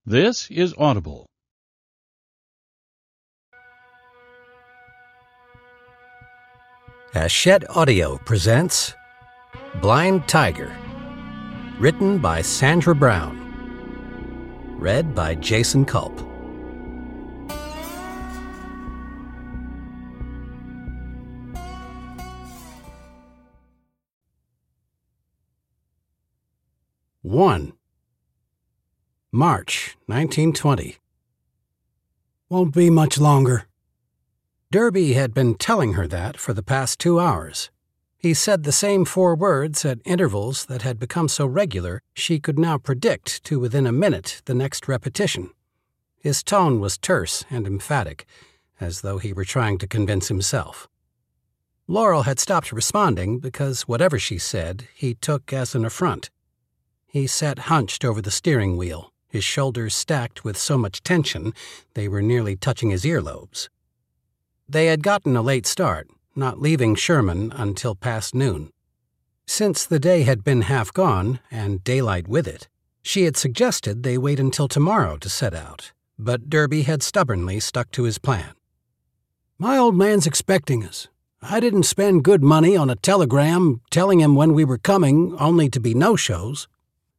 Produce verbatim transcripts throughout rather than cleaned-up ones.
This is Audible. Hachette Audio presents Blind Tiger, written by Sandra Brown, read by Jason Culp. One. March nineteen twenty. Won't be much longer. Derby had been telling her that for the past two hours. He said the same four words at intervals that had become so regular she could now predict to within a minute the next repetition. His tone was terse and emphatic, as though he were trying to convince himself. Laurel had stopped responding because whatever she said he took as an affront. He sat hunched over the steering wheel, his shoulders stacked with so much tension they were nearly touching his earlobes. They had gotten a late start, not leaving Sherman until past noon. Since the day had been half gone, and daylight with it, she had suggested they wait until tomorrow to set out, but Derby had stubbornly stuck to his plan. "My old man's expecting us. I didn't spend good money on a telegram telling him when we were coming, only to be no-shows."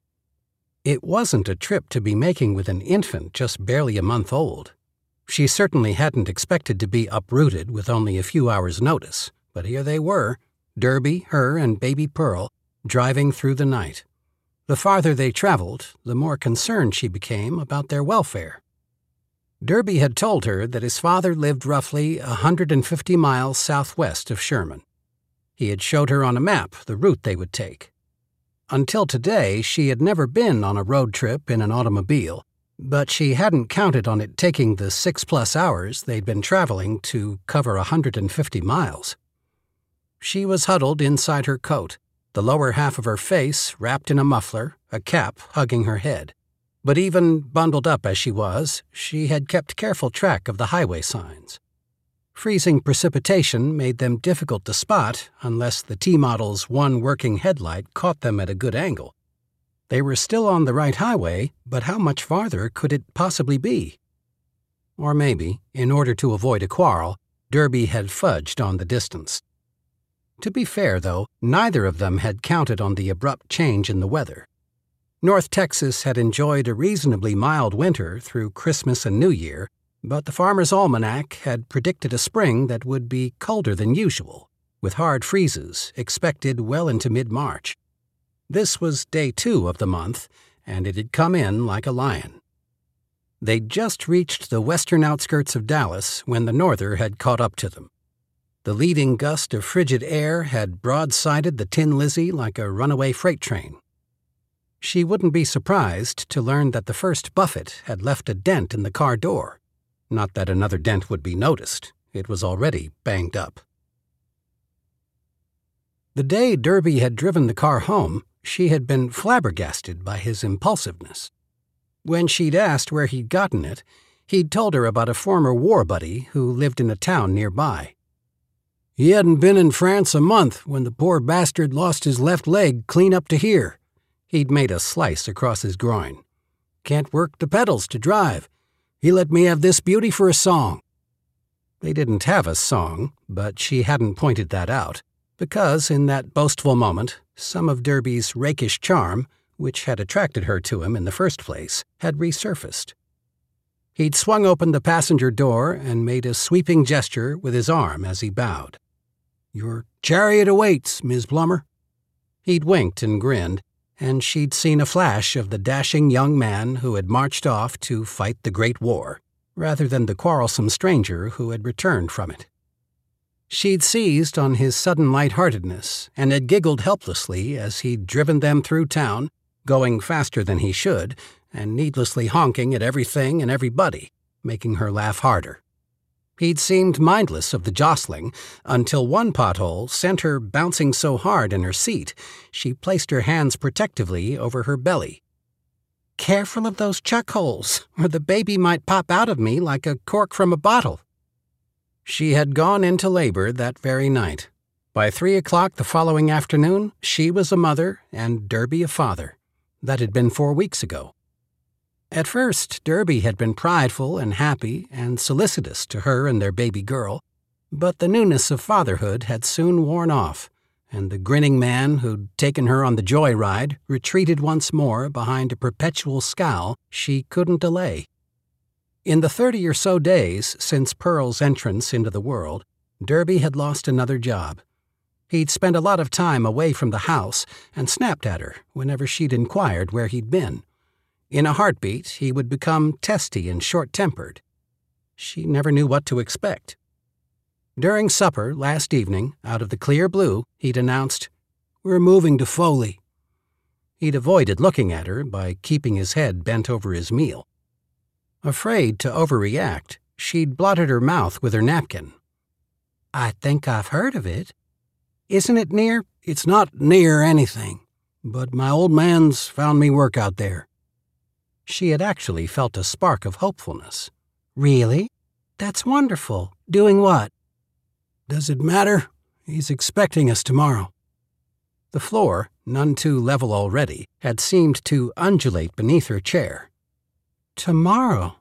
It wasn't a trip to be making with an infant just barely a month old. She certainly hadn't expected to be uprooted with only a few hours' notice, but here they were, Derby, her, and baby Pearl, driving through the night. The farther they traveled, the more concerned she became about their welfare. Derby had told her that his father lived roughly one hundred fifty miles southwest of Sherman. He had showed her on a map the route they would take. Until today, she had never been on a road trip in an automobile, but she hadn't counted on it taking the six-plus hours they'd been traveling to cover one hundred fifty miles. She was huddled inside her coat, the lower half of her face wrapped in a muffler, a cap hugging her head. But even bundled up as she was, she had kept careful track of the highway signs. Freezing precipitation made them difficult to spot unless the T-model's one working headlight caught them at a good angle. They were still on the right highway, but how much farther could it possibly be? Or maybe, in order to avoid a quarrel, Derby had fudged on the distance. To be fair, though, neither of them had counted on the abrupt change in the weather. North Texas had enjoyed a reasonably mild winter through Christmas and New Year, but the Farmer's Almanac had predicted a spring that would be colder than usual, with hard freezes expected well into mid-March. This was day two of the month, and it had come in like a lion. They'd just reached the western outskirts of Dallas when the norther had caught up to them. The leading gust of frigid air had broadsided the Tin Lizzie like a runaway freight train. She wouldn't be surprised to learn that the first buffet had left a dent in the car door. Not that another dent would be noticed. It was already banged up. The day Derby had driven the car home, she had been flabbergasted by his impulsiveness. When she'd asked where he'd gotten it, he'd told her about a former war buddy who lived in a town nearby. He hadn't been in France a month when the poor bastard lost his left leg clean up to here. He'd made a slice across his groin. Can't work the pedals to drive. He let me have this beauty for a song. They didn't have a song, but she hadn't pointed that out, because in that boastful moment, some of Derby's rakish charm, which had attracted her to him in the first place, had resurfaced. He'd swung open the passenger door and made a sweeping gesture with his arm as he bowed. "Your chariot awaits, Miz Plummer." He'd winked and grinned, and she'd seen a flash of the dashing young man who had marched off to fight the Great War, rather than the quarrelsome stranger who had returned from it. She'd seized on his sudden lightheartedness and had giggled helplessly as he'd driven them through town, going faster than he should, and needlessly honking at everything and everybody, making her laugh harder. He'd seemed mindless of the jostling until one pothole sent her bouncing so hard in her seat she placed her hands protectively over her belly. "Careful of those chuck holes, or the baby might pop out of me like a cork from a bottle." She had gone into labor that very night. By three o'clock the following afternoon, she was a mother and Derby a father. That had been four weeks ago. At first, Derby had been prideful and happy and solicitous to her and their baby girl, but the newness of fatherhood had soon worn off, and the grinning man who'd taken her on the joyride retreated once more behind a perpetual scowl she couldn't allay. In the thirty or so days since Pearl's entrance into the world, Derby had lost another job. He'd spent a lot of time away from the house and snapped at her whenever she'd inquired where he'd been. In a heartbeat, he would become testy and short-tempered. She never knew what to expect. During supper last evening, out of the clear blue, he'd announced, "We're moving to Foley." He'd avoided looking at her by keeping his head bent over his meal. Afraid to overreact, she'd blotted her mouth with her napkin. "I think I've heard of it. Isn't it near?" "It's not near anything, but my old man's found me work out there." She had actually felt a spark of hopefulness. "Really? That's wonderful. Doing what?" "Does it matter? He's expecting us tomorrow." The floor, none too level already, had seemed to undulate beneath her chair. Tomorrow?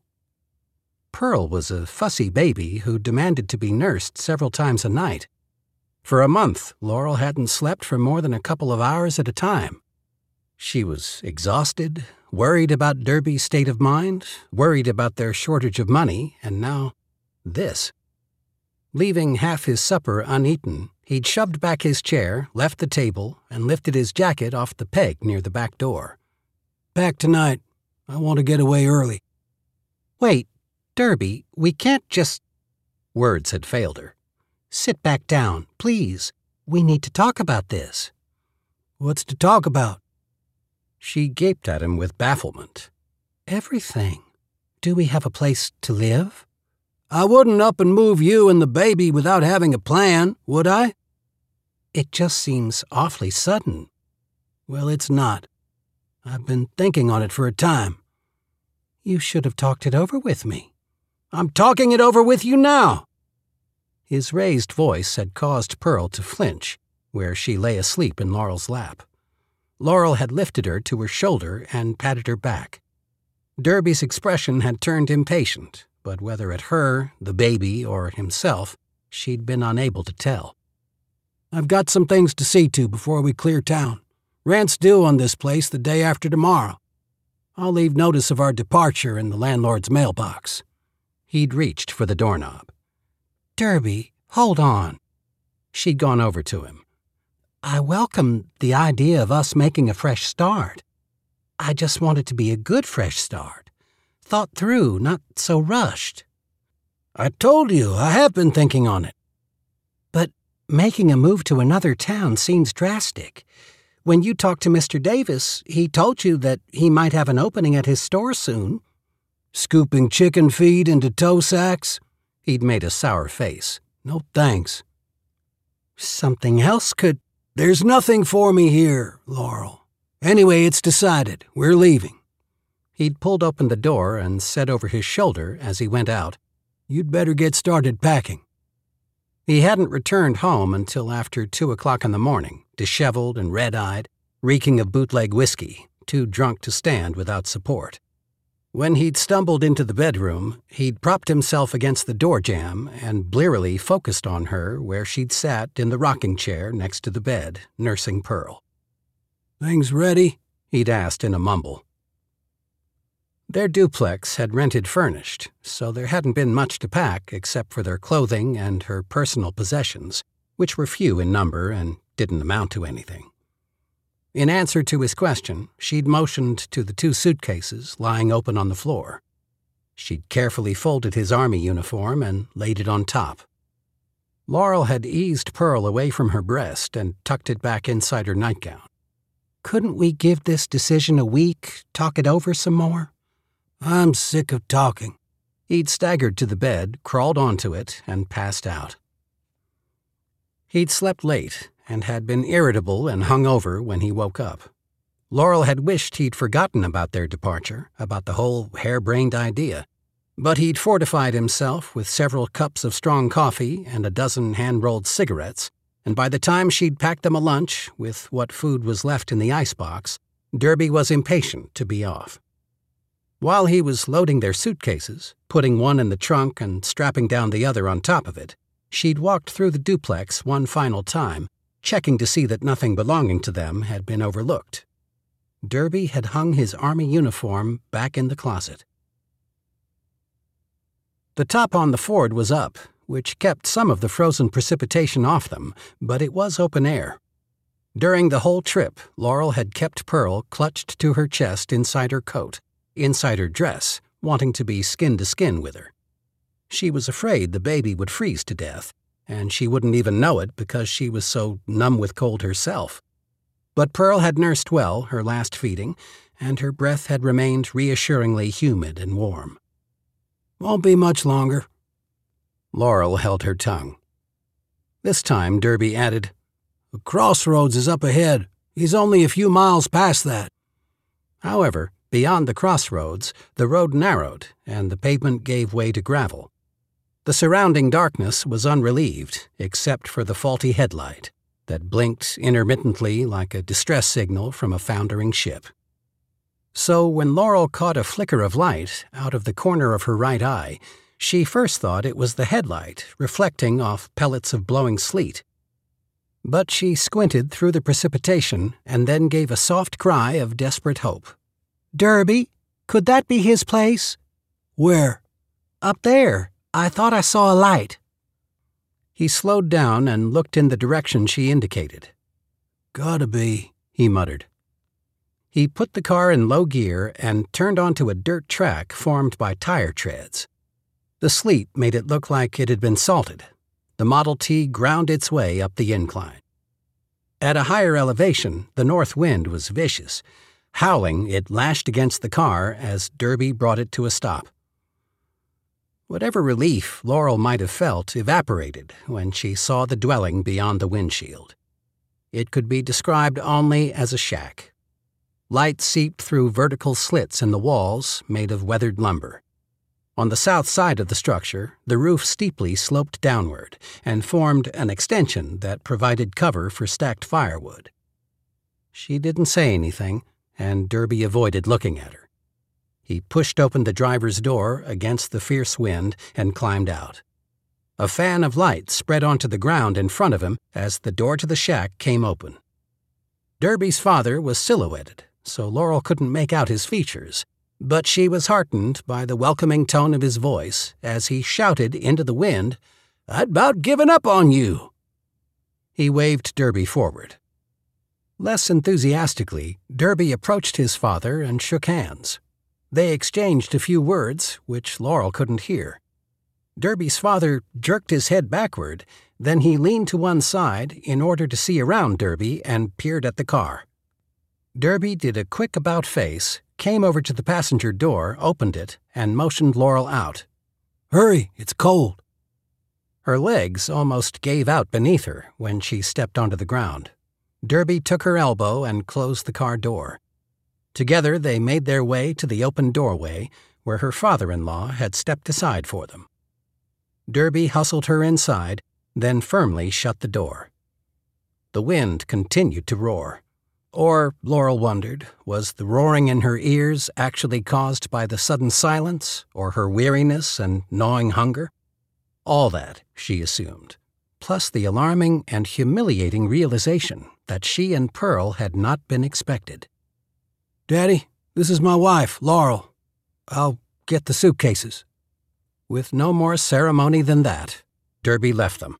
Pearl was a fussy baby who demanded to be nursed several times a night. For a month, Laurel hadn't slept for more than a couple of hours at a time. She was exhausted, worried about Derby's state of mind, worried about their shortage of money, and now this. Leaving half his supper uneaten, he'd shoved back his chair, left the table, and lifted his jacket off the peg near the back door. "Back tonight. I want to get away early." "Wait, Derby, we can't just—" Words had failed her. "Sit back down, please. We need to talk about this." "What's to talk about?" She gaped at him with bafflement. "Everything. Do we have a place to live?" "I wouldn't up and move you and the baby without having a plan, would I?" "It just seems awfully sudden." "Well, it's not. I've been thinking on it for a time." "You should have talked it over with me." "I'm talking it over with you now." His raised voice had caused Pearl to flinch, where she lay asleep in Laurel's lap. Laurel had lifted her to her shoulder and patted her back. Derby's expression had turned impatient, but whether at her, the baby, or himself, she'd been unable to tell. "I've got some things to see to before we clear town. Rent's due on this place the day after tomorrow. I'll leave notice of our departure in the landlord's mailbox." He'd reached for the doorknob. "Derby, hold on." She'd gone over to him. "I welcome the idea of us making a fresh start. I just want it to be a good fresh start. Thought through, not so rushed." "I told you, I have been thinking on it." "But making a move to another town seems drastic. When you talked to Mister Davis, he told you that he might have an opening at his store soon." "Scooping chicken feed into tow sacks?" He'd made a sour face. "No thanks." "Something else could—" "There's nothing for me here, Laurel. Anyway, it's decided. We're leaving." He'd pulled open the door and said over his shoulder as he went out, "You'd better get started packing." He hadn't returned home until after two o'clock in the morning, disheveled and red-eyed, reeking of bootleg whiskey, too drunk to stand without support. When he'd stumbled into the bedroom, he'd propped himself against the door jamb and blearily focused on her where she'd sat in the rocking chair next to the bed, nursing Pearl. "Things ready?" he'd asked in a mumble. Their duplex had rented furnished, so there hadn't been much to pack except for their clothing and her personal possessions, which were few in number and didn't amount to anything. In answer to his question, she'd motioned to the two suitcases lying open on the floor. She'd carefully folded his army uniform and laid it on top. Laurel had eased Pearl away from her breast and tucked it back inside her nightgown. "Couldn't we give this decision a week, talk it over some more?" "I'm sick of talking." He'd staggered to the bed, crawled onto it, and passed out. He'd slept late and had been irritable and hungover when he woke up. Laurel had wished he'd forgotten about their departure, about the whole harebrained idea, but he'd fortified himself with several cups of strong coffee and a dozen hand-rolled cigarettes, and by the time she'd packed them a lunch, with what food was left in the icebox, Derby was impatient to be off. While he was loading their suitcases, putting one in the trunk and strapping down the other on top of it, she'd walked through the duplex one final time, checking to see that nothing belonging to them had been overlooked. Derby had hung his army uniform back in the closet. The top on the Ford was up, which kept some of the frozen precipitation off them, but it was open air. During the whole trip, Laurel had kept Pearl clutched to her chest inside her coat, inside her dress, wanting to be skin to skin with her. She was afraid the baby would freeze to death, and she wouldn't even know it because she was so numb with cold herself. But Pearl had nursed well her last feeding, and her breath had remained reassuringly humid and warm. "Won't be much longer." Laurel held her tongue. This time Derby added, "The crossroads is up ahead. He's only a few miles past that." However, beyond the crossroads, the road narrowed and the pavement gave way to gravel. The surrounding darkness was unrelieved, except for the faulty headlight that blinked intermittently like a distress signal from a foundering ship. So when Laurel caught a flicker of light out of the corner of her right eye, she first thought it was the headlight reflecting off pellets of blowing sleet. But she squinted through the precipitation and then gave a soft cry of desperate hope. "Derby, could that be his place?" "Where?" "Up there. I thought I saw a light." He slowed down and looked in the direction she indicated. "Gotta be," he muttered. He put the car in low gear and turned onto a dirt track formed by tire treads. The sleet made it look like it had been salted. The Model T ground its way up the incline. At a higher elevation, the north wind was vicious. Howling, it lashed against the car as Derby brought it to a stop. Whatever relief Laurel might have felt evaporated when she saw the dwelling beyond the windshield. It could be described only as a shack. Light seeped through vertical slits in the walls made of weathered lumber. On the south side of the structure, the roof steeply sloped downward and formed an extension that provided cover for stacked firewood. She didn't say anything, and Derby avoided looking at her. He pushed open the driver's door against the fierce wind and climbed out. A fan of light spread onto the ground in front of him as the door to the shack came open. Derby's father was silhouetted, so Laurel couldn't make out his features, but she was heartened by the welcoming tone of his voice as he shouted into the wind, "I'd about given up on you." He waved Derby forward. Less enthusiastically, Derby approached his father and shook hands. They exchanged a few words, which Laurel couldn't hear. Derby's father jerked his head backward, then he leaned to one side in order to see around Derby and peered at the car. Derby did a quick about-face, came over to the passenger door, opened it, and motioned Laurel out. "Hurry, it's cold." Her legs almost gave out beneath her when she stepped onto the ground. Derby took her elbow and closed the car door. Together they made their way to the open doorway where her father-in-law had stepped aside for them. Derby hustled her inside, then firmly shut the door. The wind continued to roar. Or, Laurel wondered, was the roaring in her ears actually caused by the sudden silence, or her weariness and gnawing hunger? All that, she assumed, plus the alarming and humiliating realization that she and Pearl had not been expected. "Daddy, this is my wife, Laurel. I'll get the suitcases." With no more ceremony than that, Derby left them.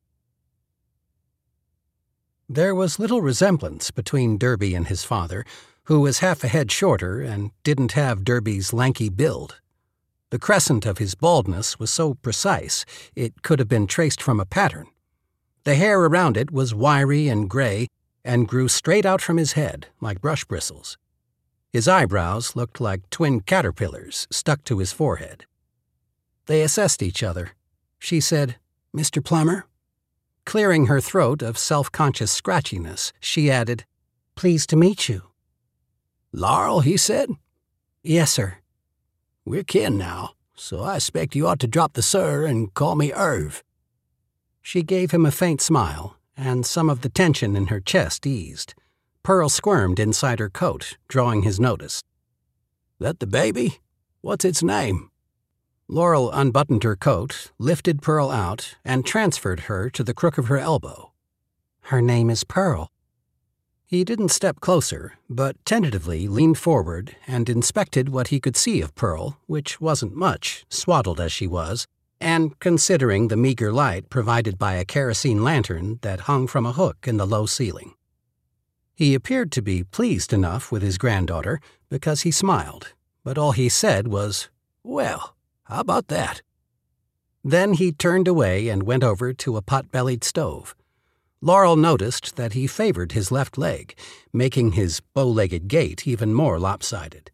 There was little resemblance between Derby and his father, who was half a head shorter and didn't have Derby's lanky build. The crescent of his baldness was so precise it could have been traced from a pattern. The hair around it was wiry and gray and grew straight out from his head like brush bristles. His eyebrows looked like twin caterpillars stuck to his forehead. They assessed each other. She said, "Mister Plummer?" Clearing her throat of self-conscious scratchiness, she added, "Pleased to meet you." "Laurel," he said. "Yes, sir." "We're kin now, so I expect you ought to drop the sir and call me Irv." She gave him a faint smile, and some of the tension in her chest eased. Pearl squirmed inside her coat, drawing his notice. "That the baby? What's its name?" Laurel unbuttoned her coat, lifted Pearl out, and transferred her to the crook of her elbow. "Her name is Pearl." He didn't step closer, but tentatively leaned forward and inspected what he could see of Pearl, which wasn't much, swaddled as she was, and considering the meager light provided by a kerosene lantern that hung from a hook in the low ceiling. He appeared to be pleased enough with his granddaughter because he smiled, but all he said was, "Well, how about that?" Then he turned away and went over to a pot-bellied stove. Laurel noticed that he favored his left leg, making his bow-legged gait even more lopsided.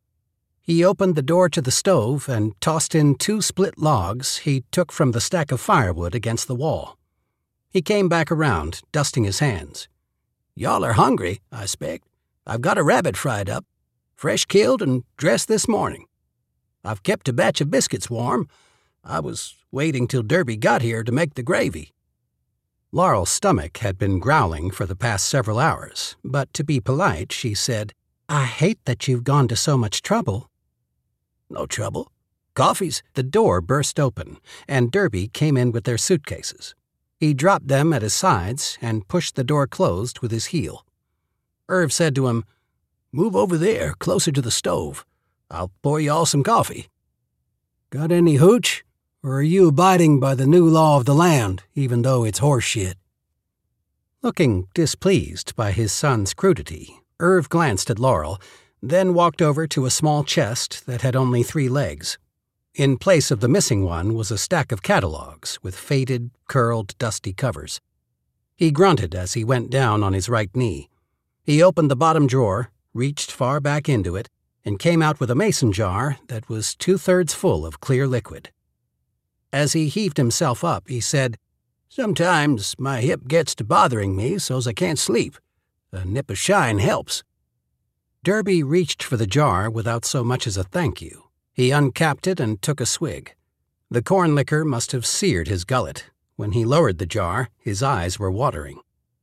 He opened the door to the stove and tossed in two split logs he took from the stack of firewood against the wall. He came back around, dusting his hands. "Y'all are hungry, I expect. I've got a rabbit fried up, fresh killed and dressed this morning. I've kept a batch of biscuits warm. I was waiting till Derby got here to make the gravy." Laurel's stomach had been growling for the past several hours, but to be polite, she said, "I hate that you've gone to so much trouble." "No trouble. Coffee's—" The door burst open, and Derby came in with their suitcases. He dropped them at his sides and pushed the door closed with his heel. Irv said to him, "Move over there, closer to the stove. I'll pour you all some coffee." "Got any hooch? Or are you abiding by the new law of the land, even though it's horse shit?" Looking displeased by his son's crudity, Irv glanced at Laurel, then walked over to a small chest that had only three legs. In place of the missing one was a stack of catalogs with faded, curled, dusty covers. He grunted as he went down on his right knee. He opened the bottom drawer, reached far back into it, and came out with a mason jar that was two-thirds full of clear liquid. As he heaved himself up, he said, "Sometimes my hip gets to bothering me so's I can't sleep. A nip of shine helps." Derby reached for the jar without so much as a thank you. He uncapped it and took a swig. The corn liquor must have seared his gullet. When he lowered the jar, his eyes were watering.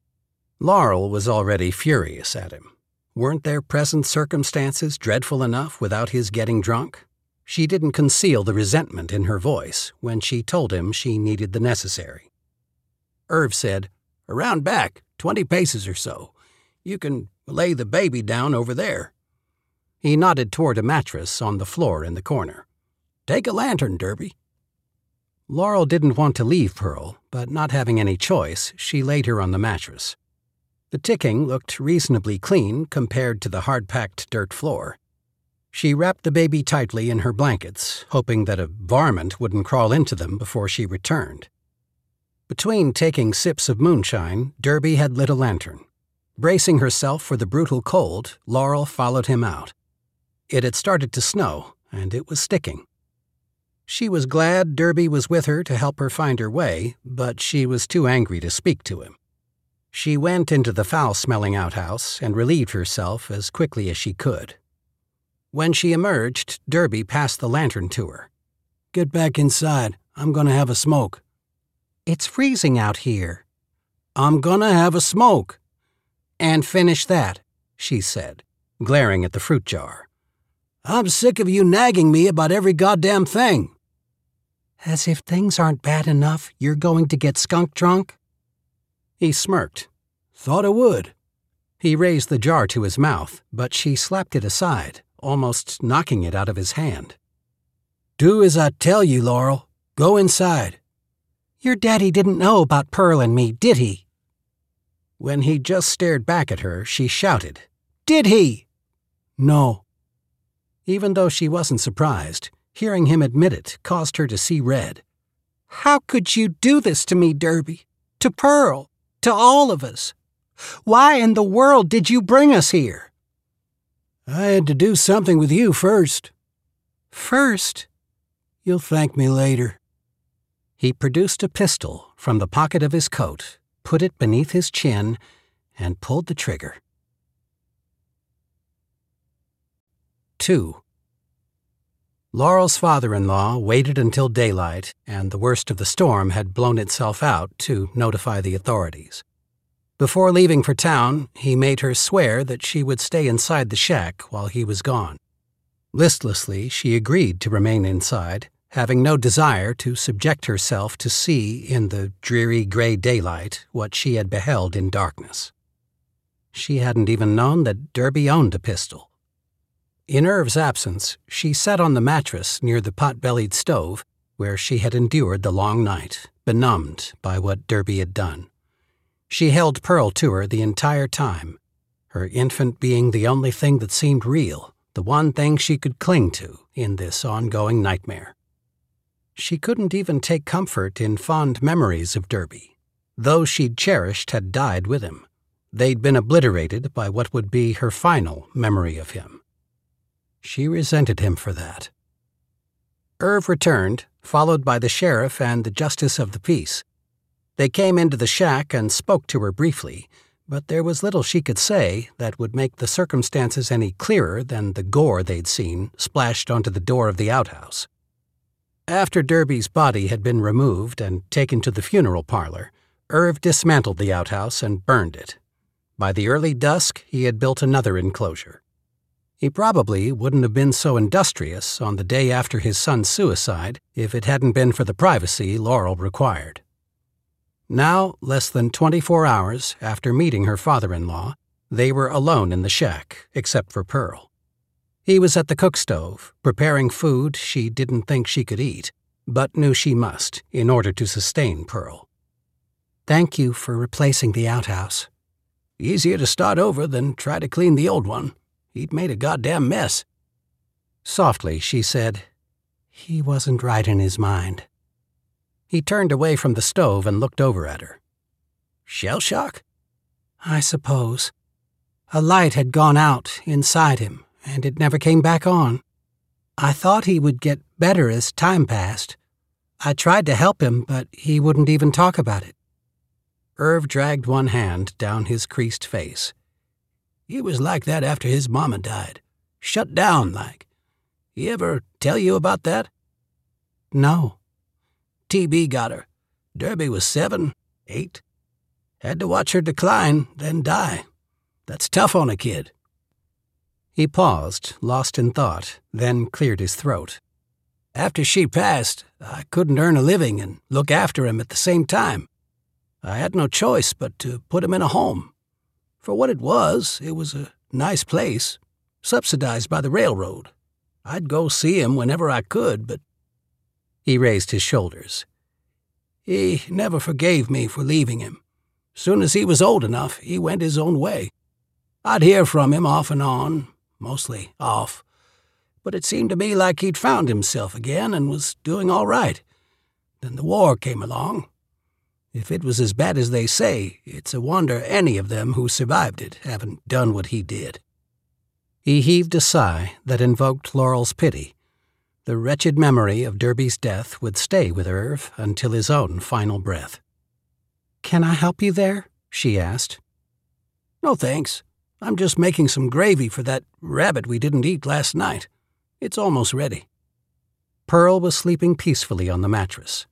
Laurel was already furious at him. Weren't their present circumstances dreadful enough without his getting drunk? She didn't conceal the resentment in her voice when she told him she needed the necessary. Irv said, "Around back, twenty paces or so. You can lay the baby down over there." He nodded toward a mattress on the floor in the corner. "Take a lantern, Derby." Laurel didn't want to leave Pearl, but not having any choice, she laid her on the mattress. The ticking looked reasonably clean compared to the hard-packed dirt floor. She wrapped the baby tightly in her blankets, hoping that a varmint wouldn't crawl into them before she returned. Between taking sips of moonshine, Derby had lit a lantern. Bracing herself for the brutal cold, Laurel followed him out. It had started to snow, and it was sticking. She was glad Derby was with her to help her find her way, but she was too angry to speak to him. She went into the foul-smelling outhouse and relieved herself as quickly as she could. When she emerged, Derby passed the lantern to her. "Get back inside. I'm going to have a smoke." "It's freezing out here." "I'm going to have a smoke." "And finish that," she said, glaring at the fruit jar. "I'm sick of you nagging me about every goddamn thing." "As if things aren't bad enough, you're going to get skunk drunk?" He smirked. "Thought I would." He raised the jar to his mouth, but she slapped it aside, almost knocking it out of his hand. "Do as I tell you, Laurel. Go inside." "Your daddy didn't know about Pearl and me, did he?" When he just stared back at her, she shouted, "Did he?" "No." Even though she wasn't surprised, hearing him admit it caused her to see red. "How could you do this to me, Derby? To Pearl? To all of us? Why in the world did you bring us here?" "I had to do something with you first." "First?" "You'll thank me later." He produced a pistol from the pocket of his coat, put it beneath his chin, and pulled the trigger. Two. Laurel's father-in-law waited until daylight and the worst of the storm had blown itself out to notify the authorities. Before leaving for town, he made her swear that she would stay inside the shack while he was gone. Listlessly, she agreed to remain inside, having no desire to subject herself to see in the dreary gray daylight what she had beheld in darkness. She hadn't even known that Derby owned a pistol. In Irv's absence, she sat on the mattress near the pot-bellied stove where she had endured the long night, benumbed by what Derby had done. She held Pearl to her the entire time, her infant being the only thing that seemed real, the one thing she could cling to in this ongoing nightmare. She couldn't even take comfort in fond memories of Derby. Those she'd cherished had died with him. They'd been obliterated by what would be her final memory of him. She resented him for that. Irv returned, followed by the sheriff and the justice of the peace. They came into the shack and spoke to her briefly, but there was little she could say that would make the circumstances any clearer than the gore they'd seen splashed onto the door of the outhouse. After Derby's body had been removed and taken to the funeral parlor, Irv dismantled the outhouse and burned it. By the early dusk, he had built another enclosure. He probably wouldn't have been so industrious on the day after his son's suicide if it hadn't been for the privacy Laurel required. Now, less than twenty-four hours after meeting her father-in-law, they were alone in the shack, except for Pearl. He was at the cook stove, preparing food she didn't think she could eat, but knew she must in order to sustain Pearl. "Thank you for replacing the outhouse." "Easier to start over than try to clean the old one. He'd made a goddamn mess." Softly, she said, "He wasn't right in his mind." He turned away from the stove and looked over at her. "Shell shock?" "I suppose. A light had gone out inside him, and it never came back on. I thought he would get better as time passed. I tried to help him, but he wouldn't even talk about it." Irv dragged one hand down his creased face. "He was like that after his mama died. Shut down, like. He ever tell you about that?" "No." "T B got her. Derby was seven, eight. Had to watch her decline, then die. That's tough on a kid." He paused, lost in thought, then cleared his throat. "After she passed, I couldn't earn a living and look after him at the same time. I had no choice but to put him in a home. For what it was, it was a nice place, subsidized by the railroad. I'd go see him whenever I could, but—" He raised his shoulders. "He never forgave me for leaving him. Soon as he was old enough, he went his own way. I'd hear from him off and on, mostly off, but it seemed to me like he'd found himself again and was doing all right. Then the war came along. If it was as bad as they say, it's a wonder any of them who survived it haven't done what he did." He heaved a sigh that invoked Laurel's pity. The wretched memory of Derby's death would stay with Irv until his own final breath. "Can I help you there?" she asked. "No thanks. I'm just making some gravy for that rabbit we didn't eat last night. It's almost ready." Pearl was sleeping peacefully on the mattress.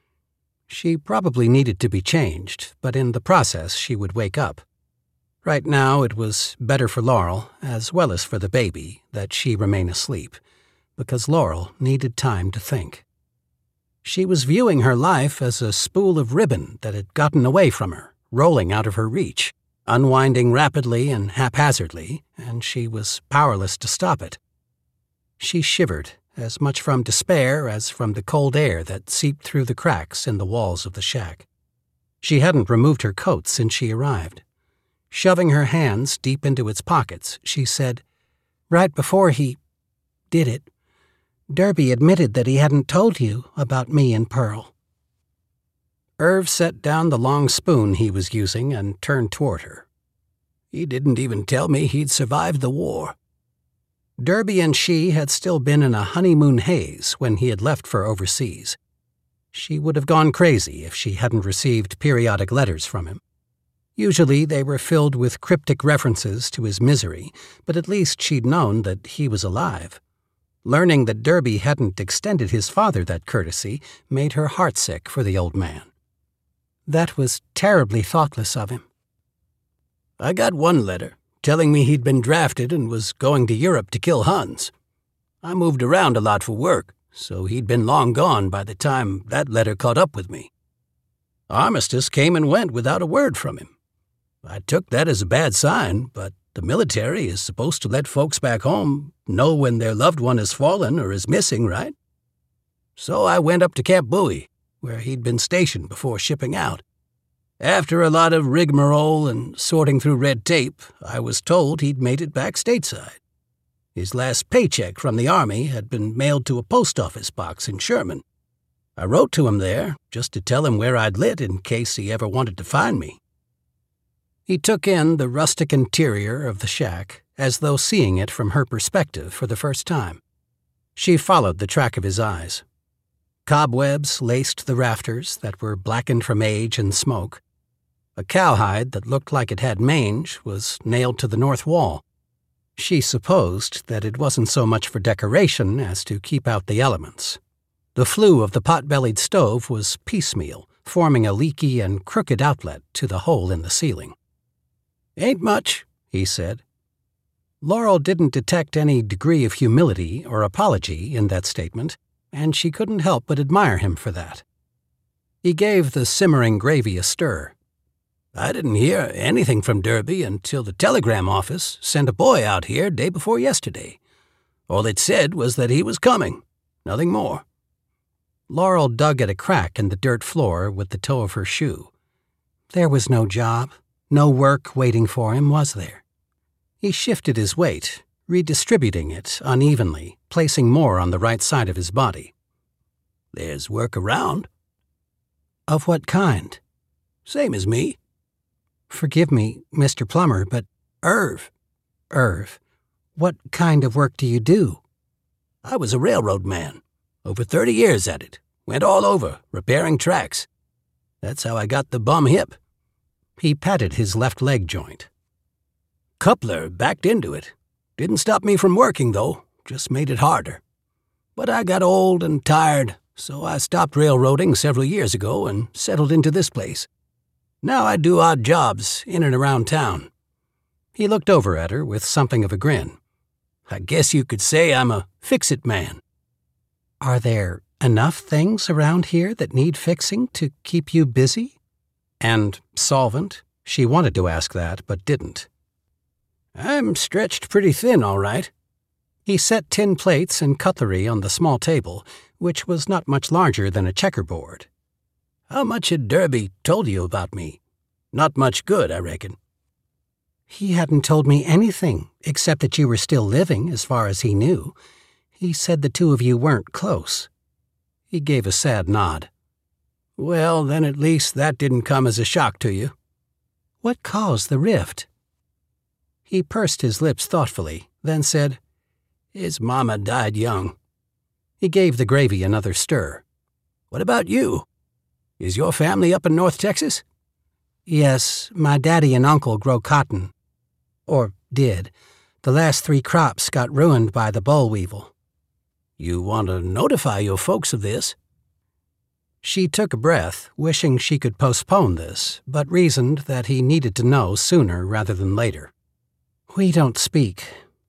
She probably needed to be changed, but in the process she would wake up. Right now it was better for Laurel, as well as for the baby, that she remain asleep, because Laurel needed time to think. She was viewing her life as a spool of ribbon that had gotten away from her, rolling out of her reach, unwinding rapidly and haphazardly, and she was powerless to stop it. She shivered, as much from despair as from the cold air that seeped through the cracks in the walls of the shack. She hadn't removed her coat since she arrived. Shoving her hands deep into its pockets, she said, "Right before he did it, Derby admitted that he hadn't told you about me and Pearl." Irv set down the long spoon he was using and turned toward her. "He didn't even tell me he'd survived the war." Derby and she had still been in a honeymoon haze when he had left for overseas. She would have gone crazy if she hadn't received periodic letters from him. Usually they were filled with cryptic references to his misery, but at least she'd known that he was alive. Learning that Derby hadn't extended his father that courtesy made her heartsick for the old man. That was terribly thoughtless of him. "I got one letter, telling me he'd been drafted and was going to Europe to kill Huns. I moved around a lot for work, so he'd been long gone by the time that letter caught up with me. Armistice came and went without a word from him. I took that as a bad sign, but the military is supposed to let folks back home know when their loved one has fallen or is missing, right? So I went up to Camp Bowie, where he'd been stationed before shipping out. After a lot of rigmarole and sorting through red tape, I was told he'd made it back stateside. His last paycheck from the Army had been mailed to a post office box in Sherman. I wrote to him there just to tell him where I'd lit in case he ever wanted to find me. He took in the rustic interior of the shack as though seeing it from her perspective for the first time. She followed the track of his eyes. Cobwebs laced the rafters that were blackened from age and smoke. A cowhide that looked like it had mange was nailed to the north wall. She supposed that it wasn't so much for decoration as to keep out the elements. The flue of the pot-bellied stove was piecemeal, forming a leaky and crooked outlet to the hole in the ceiling. "Ain't much," he said. Laurel didn't detect any degree of humility or apology in that statement, and she couldn't help but admire him for that. He gave the simmering gravy a stir. "I didn't hear anything from Derby until the telegram office sent a boy out here day before yesterday. All it said was that he was coming, nothing more." Laurel dug at a crack in the dirt floor with the toe of her shoe. There was no job, no work waiting for him, was there? He shifted his weight, redistributing it unevenly, placing more on the right side of his body. "There's work around." "Of what kind?" "Same as me." "Forgive me, Mister Plummer, but—" "Irv." "Irv. What kind of work do you do?" "I was a railroad man. Over thirty years at it. Went all over, repairing tracks. That's how I got the bum hip." He patted his left leg joint. "Coupler backed into it. Didn't stop me from working, though. Just made it harder. But I got old and tired, so I stopped railroading several years ago and settled into this place. Now I do odd jobs in and around town." He looked over at her with something of a grin. "I guess you could say I'm a fix-it man." "Are there enough things around here that need fixing to keep you busy?" And solvent? She wanted to ask that, but didn't. "I'm stretched pretty thin, all right." He set tin plates and cutlery on the small table, which was not much larger than a checkerboard. "How much had Derby told you about me? Not much good, I reckon." "He hadn't told me anything, except that you were still living, as far as he knew. He said the two of you weren't close." He gave a sad nod. "Well, then at least that didn't come as a shock to you." "What caused the rift?" He pursed his lips thoughtfully, then said, "His mama died young." He gave the gravy another stir. "What about you? Is your family up in North Texas?" "Yes, my daddy and uncle grow cotton. Or did. The last three crops got ruined by the boll weevil." "You want to notify your folks of this?" She took a breath, wishing she could postpone this, but reasoned that he needed to know sooner rather than later. "We don't speak."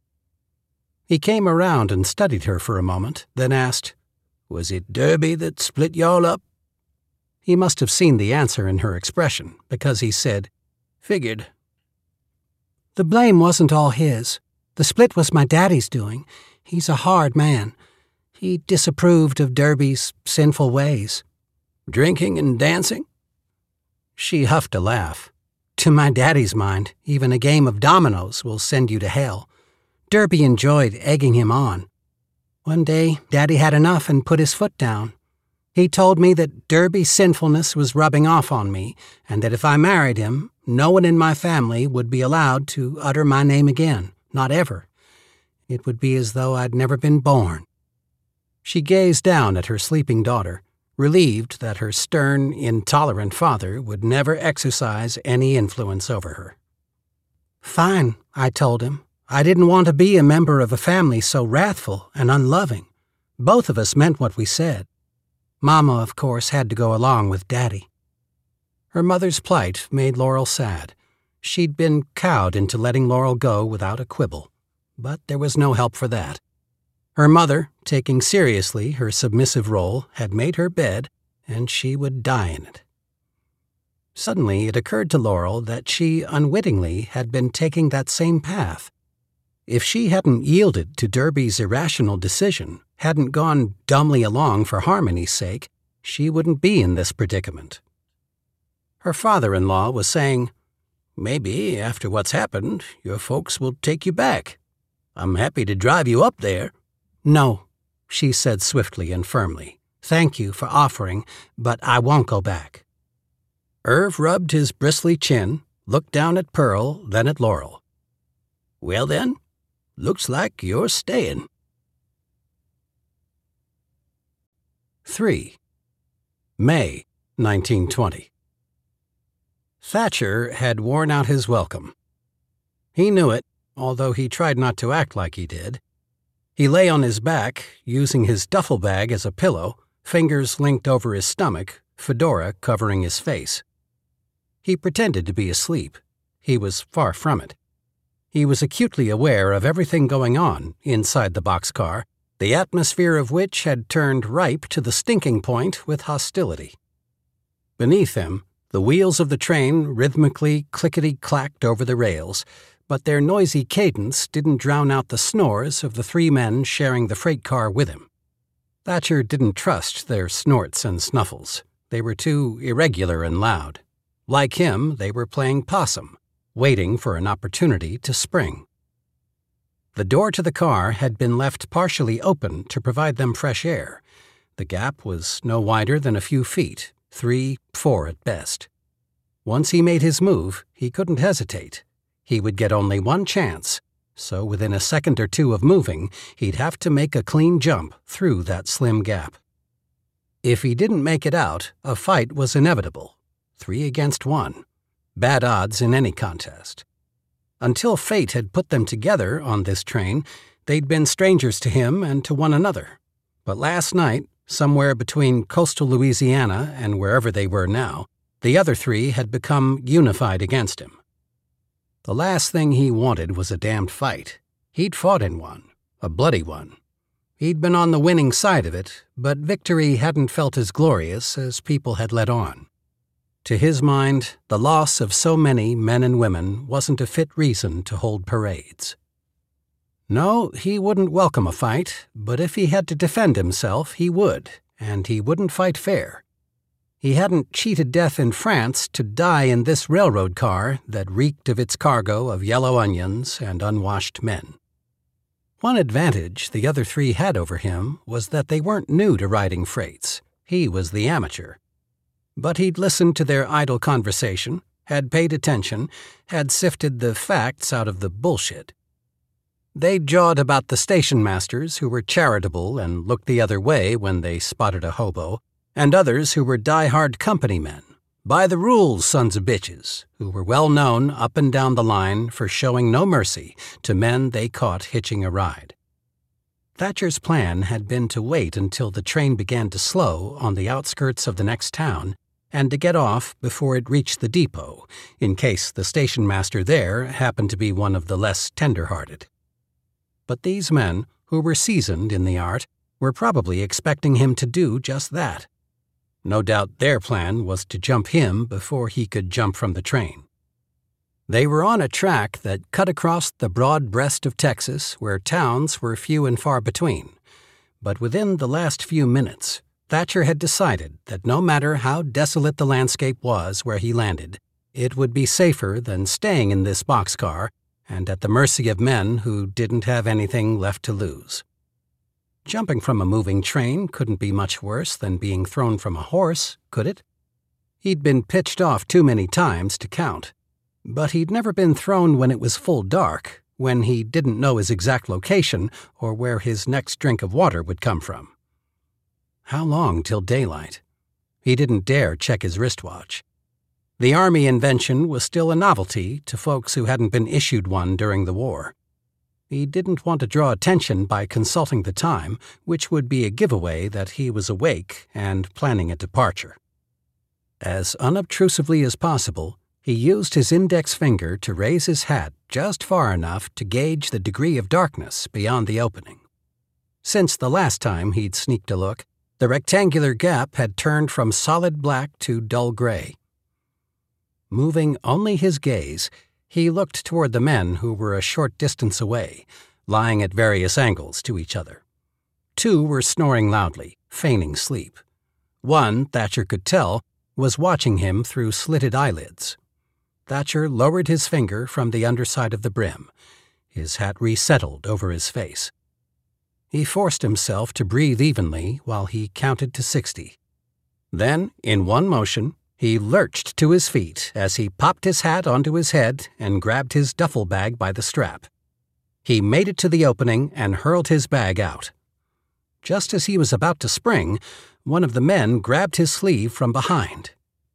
He came around and studied her for a moment, then asked, "Was it Derby that split y'all up?" He must have seen the answer in her expression, because he said, "Figured." "The blame wasn't all his. The split was my daddy's doing. He's a hard man. He disapproved of Derby's sinful ways." "Drinking and dancing?" She huffed a laugh. "To my daddy's mind, even a game of dominoes will send you to hell. Derby enjoyed egging him on. One day, Daddy had enough and put his foot down. He told me that Derby's sinfulness was rubbing off on me, and that if I married him, no one in my family would be allowed to utter my name again, not ever. It would be as though I'd never been born." She gazed down at her sleeping daughter, relieved that her stern, intolerant father would never exercise any influence over her. "Fine," I told him. "I didn't want to be a member of a family so wrathful and unloving. Both of us meant what we said. Mama, of course, had to go along with Daddy." Her mother's plight made Laurel sad. She'd been cowed into letting Laurel go without a quibble, but there was no help for that. Her mother, taking seriously her submissive role, had made her bed, and she would die in it. Suddenly it occurred to Laurel that she unwittingly had been taking that same path. If she hadn't yielded to Derby's irrational decision, hadn't gone dumbly along for harmony's sake, she wouldn't be in this predicament. Her father-in-law was saying, "Maybe, after what's happened, your folks will take you back. I'm happy to drive you up there." "No," she said swiftly and firmly. "Thank you for offering, but I won't go back." Irv rubbed his bristly chin, looked down at Pearl, then at Laurel. "Well then, looks like you're staying." three. May nineteen twenty. Thatcher had worn out his welcome. He knew it, although he tried not to act like he did. He lay on his back, using his duffel bag as a pillow, fingers linked over his stomach, fedora covering his face. He pretended to be asleep. He was far from it. He was acutely aware of everything going on inside the boxcar, the atmosphere of which had turned ripe to the stinking point with hostility. Beneath him, the wheels of the train rhythmically clickety-clacked over the rails, but their noisy cadence didn't drown out the snores of the three men sharing the freight car with him. Thatcher didn't trust their snorts and snuffles. They were too irregular and loud. Like him, they were playing possum, waiting for an opportunity to spring. The door to the car had been left partially open to provide them fresh air. The gap was no wider than a few feet, three, four at best. Once he made his move, he couldn't hesitate. He would get only one chance, so within a second or two of moving, he'd have to make a clean jump through that slim gap. If he didn't make it out, a fight was inevitable. Three against one. Bad odds in any contest. Until fate had put them together on this train, they'd been strangers to him and to one another. But last night, somewhere between coastal Louisiana and wherever they were now, the other three had become unified against him. The last thing he wanted was a damned fight. He'd fought in one, a bloody one. He'd been on the winning side of it, but victory hadn't felt as glorious as people had let on. To his mind, the loss of so many men and women wasn't a fit reason to hold parades. No, he wouldn't welcome a fight, but if he had to defend himself, he would, and he wouldn't fight fair. He hadn't cheated death in France to die in this railroad car that reeked of its cargo of yellow onions and unwashed men. One advantage the other three had over him was that they weren't new to riding freights. He was the amateur. But he'd listened to their idle conversation, had paid attention, had sifted the facts out of the bullshit. They jawed about the station masters who were charitable and looked the other way when they spotted a hobo, and others who were die-hard company men, by the rules sons of bitches, who were well known up and down the line for showing no mercy to men they caught hitching a ride. Thatcher's plan had been to wait until the train began to slow on the outskirts of the next town and to get off before it reached the depot, in case the station master there happened to be one of the less tender-hearted. But these men, who were seasoned in the art, were probably expecting him to do just that. No doubt their plan was to jump him before he could jump from the train. They were on a track that cut across the broad breast of Texas where towns were few and far between. But within the last few minutes, Thatcher had decided that no matter how desolate the landscape was where he landed, it would be safer than staying in this boxcar and at the mercy of men who didn't have anything left to lose. Jumping from a moving train couldn't be much worse than being thrown from a horse, could it? He'd been pitched off too many times to count. But he'd never been thrown when it was full dark, when he didn't know his exact location or where his next drink of water would come from. How long till daylight? He didn't dare check his wristwatch. The Army invention was still a novelty to folks who hadn't been issued one during the war. He didn't want to draw attention by consulting the time, which would be a giveaway that he was awake and planning a departure. As unobtrusively as possible, he used his index finger to raise his hat just far enough to gauge the degree of darkness beyond the opening. Since the last time he'd sneaked a look, the rectangular gap had turned from solid black to dull gray. Moving only his gaze, he looked toward the men who were a short distance away, lying at various angles to each other. Two were snoring loudly, feigning sleep. One, Thatcher could tell, was watching him through slitted eyelids. Thatcher lowered his finger from the underside of the brim. His hat resettled over his face. He forced himself to breathe evenly while he counted to sixty. Then, in one motion, he lurched to his feet as he popped his hat onto his head and grabbed his duffel bag by the strap. He made it to the opening and hurled his bag out. Just as he was about to spring, one of the men grabbed his sleeve from behind.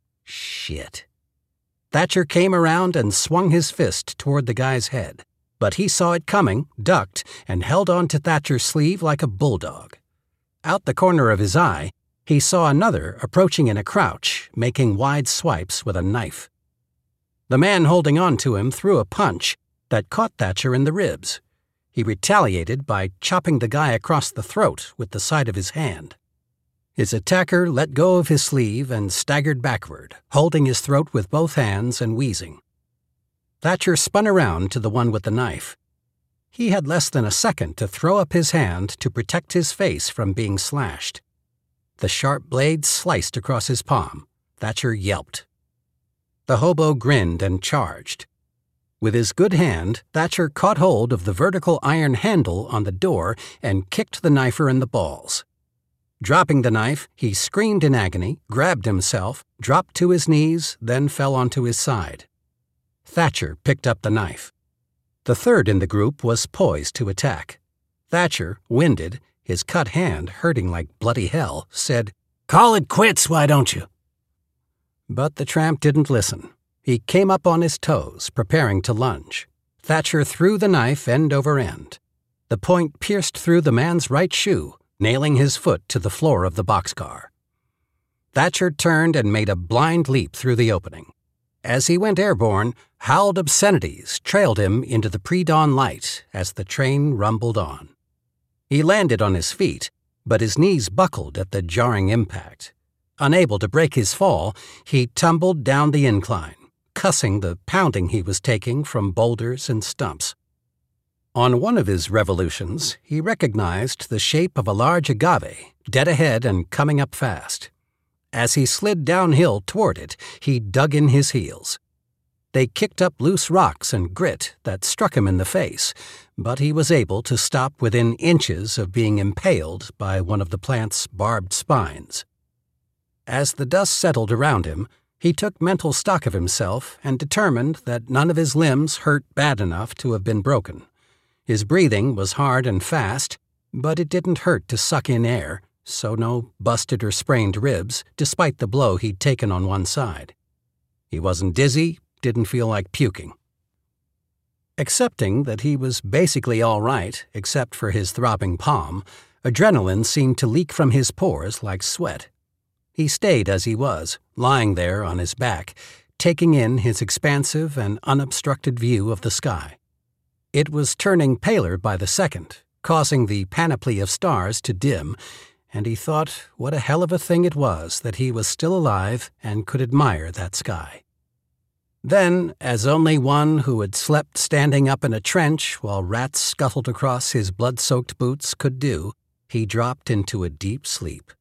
Shit. Thatcher came around and swung his fist toward the guy's head, but he saw it coming, ducked, and held on to Thatcher's sleeve like a bulldog. Out the corner of his eye, he saw another approaching in a crouch, making wide swipes with a knife. The man holding on to him threw a punch that caught Thatcher in the ribs. He retaliated by chopping the guy across the throat with the side of his hand. His attacker let go of his sleeve and staggered backward, holding his throat with both hands and wheezing. Thatcher spun around to the one with the knife. He had less than a second to throw up his hand to protect his face from being slashed. The sharp blade sliced across his palm. Thatcher yelped. The hobo grinned and charged. With his good hand, Thatcher caught hold of the vertical iron handle on the door and kicked the knifer in the balls. Dropping the knife, he screamed in agony, grabbed himself, dropped to his knees, then fell onto his side. Thatcher picked up the knife. The third in the group was poised to attack. Thatcher, winded, his cut hand hurting like bloody hell, said, "Call it quits, why don't you?" But the tramp didn't listen. He came up on his toes, preparing to lunge. Thatcher threw the knife end over end. The point pierced through the man's right shoe, nailing his foot to the floor of the boxcar. Thatcher turned and made a blind leap through the opening. As he went airborne, howled obscenities trailed him into the pre-dawn light as the train rumbled on. He landed on his feet, but his knees buckled at the jarring impact. Unable to break his fall, he tumbled down the incline, cussing the pounding he was taking from boulders and stumps. On one of his revolutions, he recognized the shape of a large agave, dead ahead and coming up fast. As he slid downhill toward it, he dug in his heels. They kicked up loose rocks and grit that struck him in the face, but he was able to stop within inches of being impaled by one of the plant's barbed spines. As the dust settled around him, he took mental stock of himself and determined that none of his limbs hurt bad enough to have been broken. His breathing was hard and fast, but it didn't hurt to suck in air, so no busted or sprained ribs, despite the blow he'd taken on one side. He wasn't dizzy, didn't feel like puking. Accepting that he was basically all right, except for his throbbing palm, adrenaline seemed to leak from his pores like sweat. He stayed as he was, lying there on his back, taking in his expansive and unobstructed view of the sky. It was turning paler by the second, causing the panoply of stars to dim, and he thought what a hell of a thing it was that he was still alive and could admire that sky. Then, as only one who had slept standing up in a trench while rats scuttled across his blood-soaked boots could do, he dropped into a deep sleep.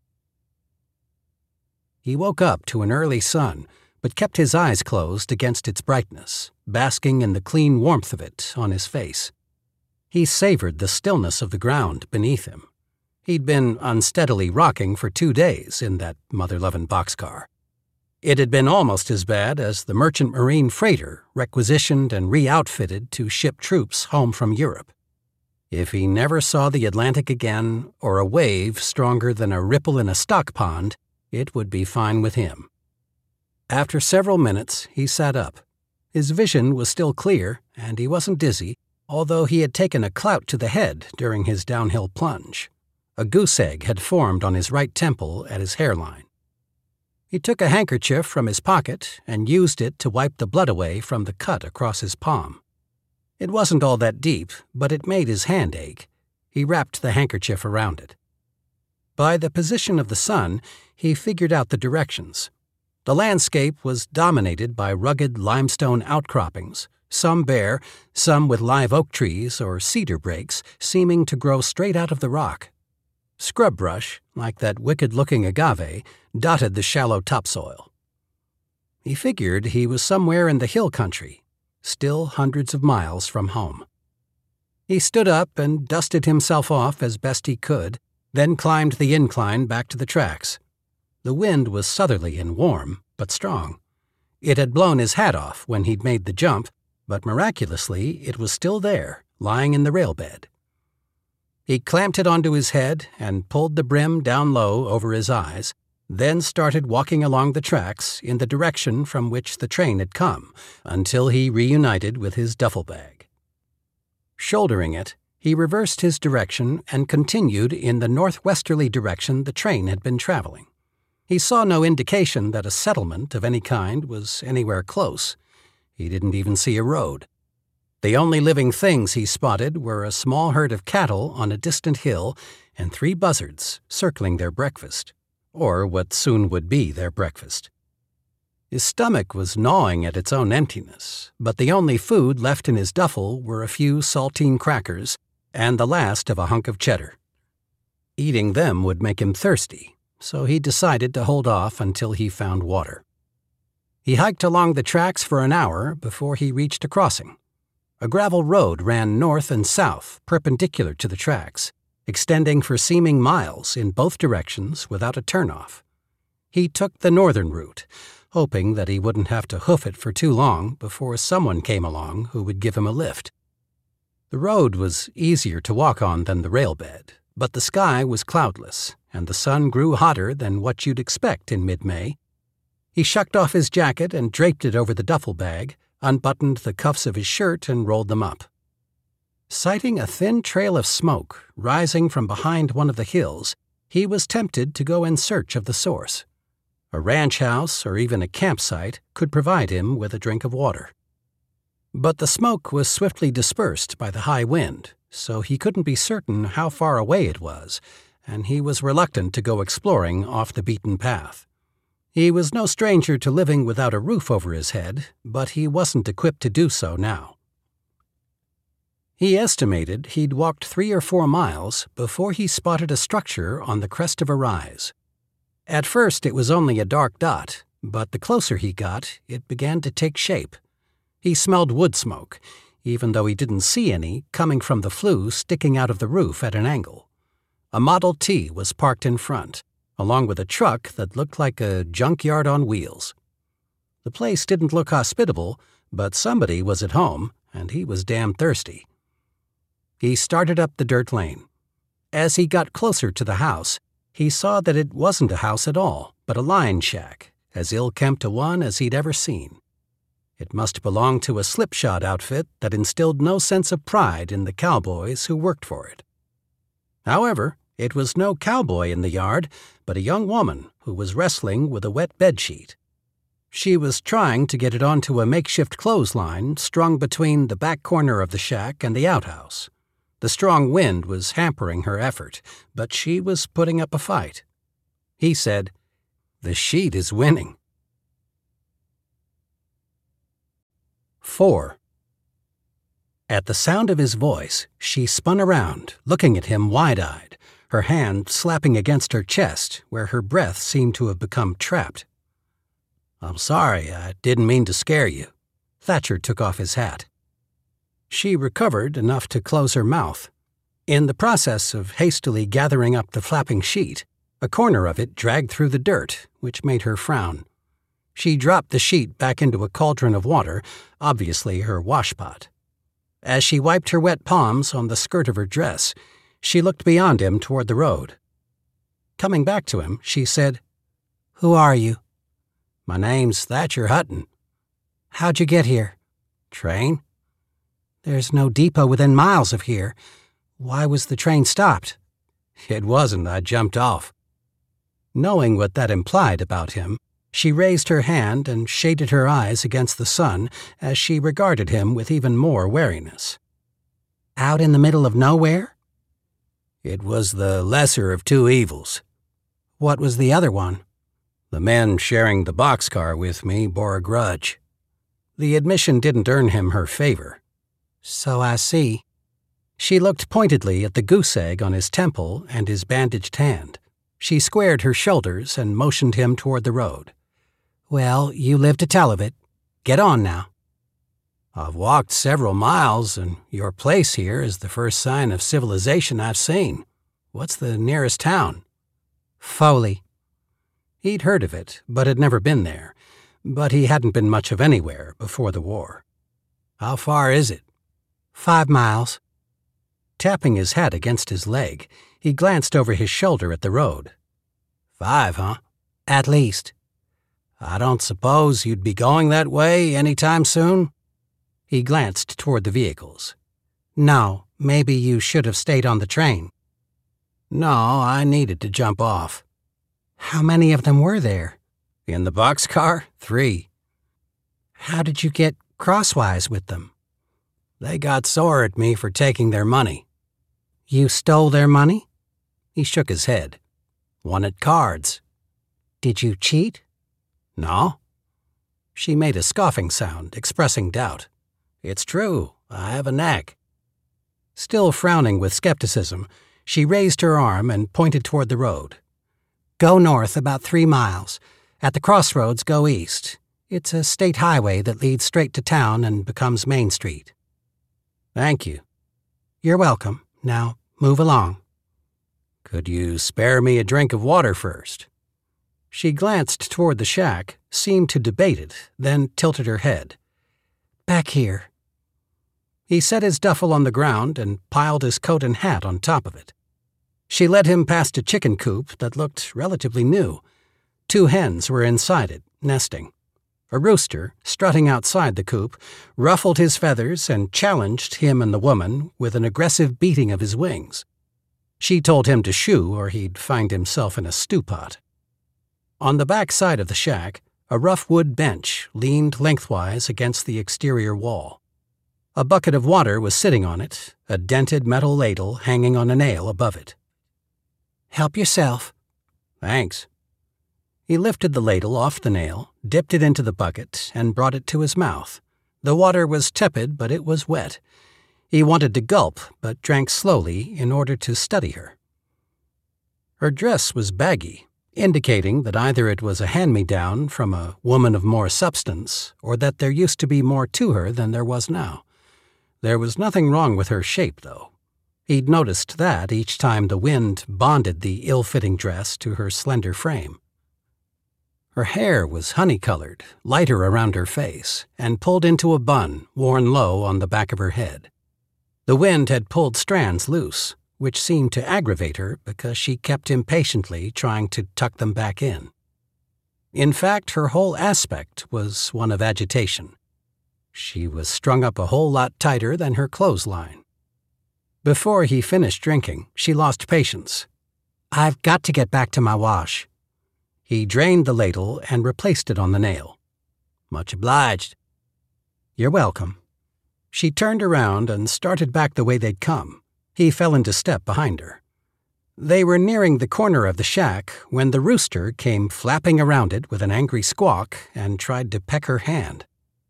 He woke up to an early sun, but kept his eyes closed against its brightness, basking in the clean warmth of it on his face. He savored the stillness of the ground beneath him. He'd been unsteadily rocking for two days in that mother-loving boxcar. It had been almost as bad as the merchant marine freighter requisitioned and re-outfitted to ship troops home from Europe. If he never saw the Atlantic again, or a wave stronger than a ripple in a stock pond, it would be fine with him. After several minutes, he sat up. His vision was still clear, and he wasn't dizzy, although he had taken a clout to the head during his downhill plunge. A goose egg had formed on his right temple at his hairline. He took a handkerchief from his pocket and used it to wipe the blood away from the cut across his palm. It wasn't all that deep, but it made his hand ache. He wrapped the handkerchief around it. By the position of the sun, he figured out the directions. The landscape was dominated by rugged limestone outcroppings, some bare, some with live oak trees or cedar brakes seeming to grow straight out of the rock. Scrub brush, like that wicked-looking agave, dotted the shallow topsoil. He figured he was somewhere in the hill country, still hundreds of miles from home. He stood up and dusted himself off as best he could, then climbed the incline back to the tracks. The wind was southerly and warm, but strong. It had blown his hat off when he'd made the jump, but miraculously it was still there, lying in the rail bed. He clamped it onto his head and pulled the brim down low over his eyes, then started walking along the tracks in the direction from which the train had come, until he reunited with his duffel bag. Shouldering it, he reversed his direction and continued in the northwesterly direction the train had been traveling. He saw no indication that a settlement of any kind was anywhere close. He didn't even see a road. The only living things he spotted were a small herd of cattle on a distant hill and three buzzards circling their breakfast, or what soon would be their breakfast. His stomach was gnawing at its own emptiness, but the only food left in his duffel were a few saltine crackers and the last of a hunk of cheddar. Eating them would make him thirsty, so he decided to hold off until he found water. He hiked along the tracks for an hour before he reached a crossing. A gravel road ran north and south, perpendicular to the tracks, extending for seeming miles in both directions without a turnoff. He took the northern route, hoping that he wouldn't have to hoof it for too long before someone came along who would give him a lift. The road was easier to walk on than the rail bed, but the sky was cloudless, and the sun grew hotter than what you'd expect in mid-May. He shucked off his jacket and draped it over the duffel bag, unbuttoned the cuffs of his shirt and rolled them up. Sighting a thin trail of smoke rising from behind one of the hills, he was tempted to go in search of the source. A ranch house or even a campsite could provide him with a drink of water. But the smoke was swiftly dispersed by the high wind, so he couldn't be certain how far away it was, and he was reluctant to go exploring off the beaten path. He was no stranger to living without a roof over his head, but he wasn't equipped to do so now. He estimated he'd walked three or four miles before he spotted a structure on the crest of a rise. At first it was only a dark dot, but the closer he got, it began to take shape. He smelled wood smoke, even though he didn't see any coming from the flue sticking out of the roof at an angle. A Model T was parked in front, along with a truck that looked like a junkyard on wheels. The place didn't look hospitable, but somebody was at home, and he was damn thirsty. He started up the dirt lane. As he got closer to the house, he saw that it wasn't a house at all, but a line shack, as ill-kempt a one as he'd ever seen. It must belong to a slipshod outfit that instilled no sense of pride in the cowboys who worked for it. However, it was no cowboy in the yard, but a young woman who was wrestling with a wet bedsheet. She was trying to get it onto a makeshift clothesline strung between the back corner of the shack and the outhouse. The strong wind was hampering her effort, but she was putting up a fight. He said, "The sheet is winning." Four. At the sound of his voice, she spun around, looking at him wide-eyed, her hand slapping against her chest, where her breath seemed to have become trapped. "I'm sorry, I didn't mean to scare you." Thatcher took off his hat. She recovered enough to close her mouth. In the process of hastily gathering up the flapping sheet, a corner of it dragged through the dirt, which made her frown. She dropped the sheet back into a cauldron of water, obviously her washpot. As she wiped her wet palms on the skirt of her dress, she looked beyond him toward the road. Coming back to him, she said, "Who are you?" "My name's Thatcher Hutton." "How'd you get here?" "Train." "There's no depot within miles of here. Why was the train stopped?" "It wasn't. I jumped off." Knowing what that implied about him, she raised her hand and shaded her eyes against the sun as she regarded him with even more wariness. "Out in the middle of nowhere?" It was the lesser of two evils. What was the other one? The men sharing the boxcar with me bore a grudge. The admission didn't earn him her favor. So I see. She looked pointedly at the goose egg on his temple and his bandaged hand. She squared her shoulders and motioned him toward the road. Well, you live to tell of it. Get on now. I've walked several miles, and your place here is the first sign of civilization I've seen. What's the nearest town? Foley. He'd heard of it, but had never been there. But he hadn't been much of anywhere before the war. How far is it? Five miles. Tapping his hat against his leg, he glanced over his shoulder at the road. Five, huh? At least. I don't suppose you'd be going that way any time soon? He glanced toward the vehicles. No, maybe you should have stayed on the train. No, I needed to jump off. How many of them were there? In the boxcar? Three. How did you get crosswise with them? They got sore at me for taking their money. You stole their money? He shook his head. Wanted cards. Did you cheat? No. She made a scoffing sound, expressing doubt. It's true, I have a knack. Still frowning with skepticism, she raised her arm and pointed toward the road. Go north about three miles. At the crossroads, go east. It's a state highway that leads straight to town and becomes Main Street. Thank you. You're welcome. Now, move along. Could you spare me a drink of water first? She glanced toward the shack, seemed to debate it, then tilted her head. Back here. He set his duffel on the ground and piled his coat and hat on top of it. She led him past a chicken coop that looked relatively new. Two hens were inside it, nesting. A rooster, strutting outside the coop, ruffled his feathers and challenged him and the woman with an aggressive beating of his wings. She told him to shoo or he'd find himself in a stew pot. On the back side of the shack, a rough wood bench leaned lengthwise against the exterior wall. A bucket of water was sitting on it, a dented metal ladle hanging on a nail above it. Help yourself. Thanks. He lifted the ladle off the nail, dipped it into the bucket, and brought it to his mouth. The water was tepid, but it was wet. He wanted to gulp, but drank slowly in order to study her. Her dress was baggy, indicating that either it was a hand-me-down from a woman of more substance, or that there used to be more to her than there was now. There was nothing wrong with her shape, though. He'd noticed that each time the wind bonded the ill-fitting dress to her slender frame. Her hair was honey-colored, lighter around her face, and pulled into a bun worn low on the back of her head. The wind had pulled strands loose, which seemed to aggravate her because she kept impatiently trying to tuck them back in. In fact, her whole aspect was one of agitation. She was strung up a whole lot tighter than her clothesline. Before he finished drinking, she lost patience. I've got to get back to my wash. He drained the ladle and replaced it on the nail. Much obliged. You're welcome. She turned around and started back the way they'd come. He fell into step behind her. They were nearing the corner of the shack when the rooster came flapping around it with an angry squawk and tried to peck her hand.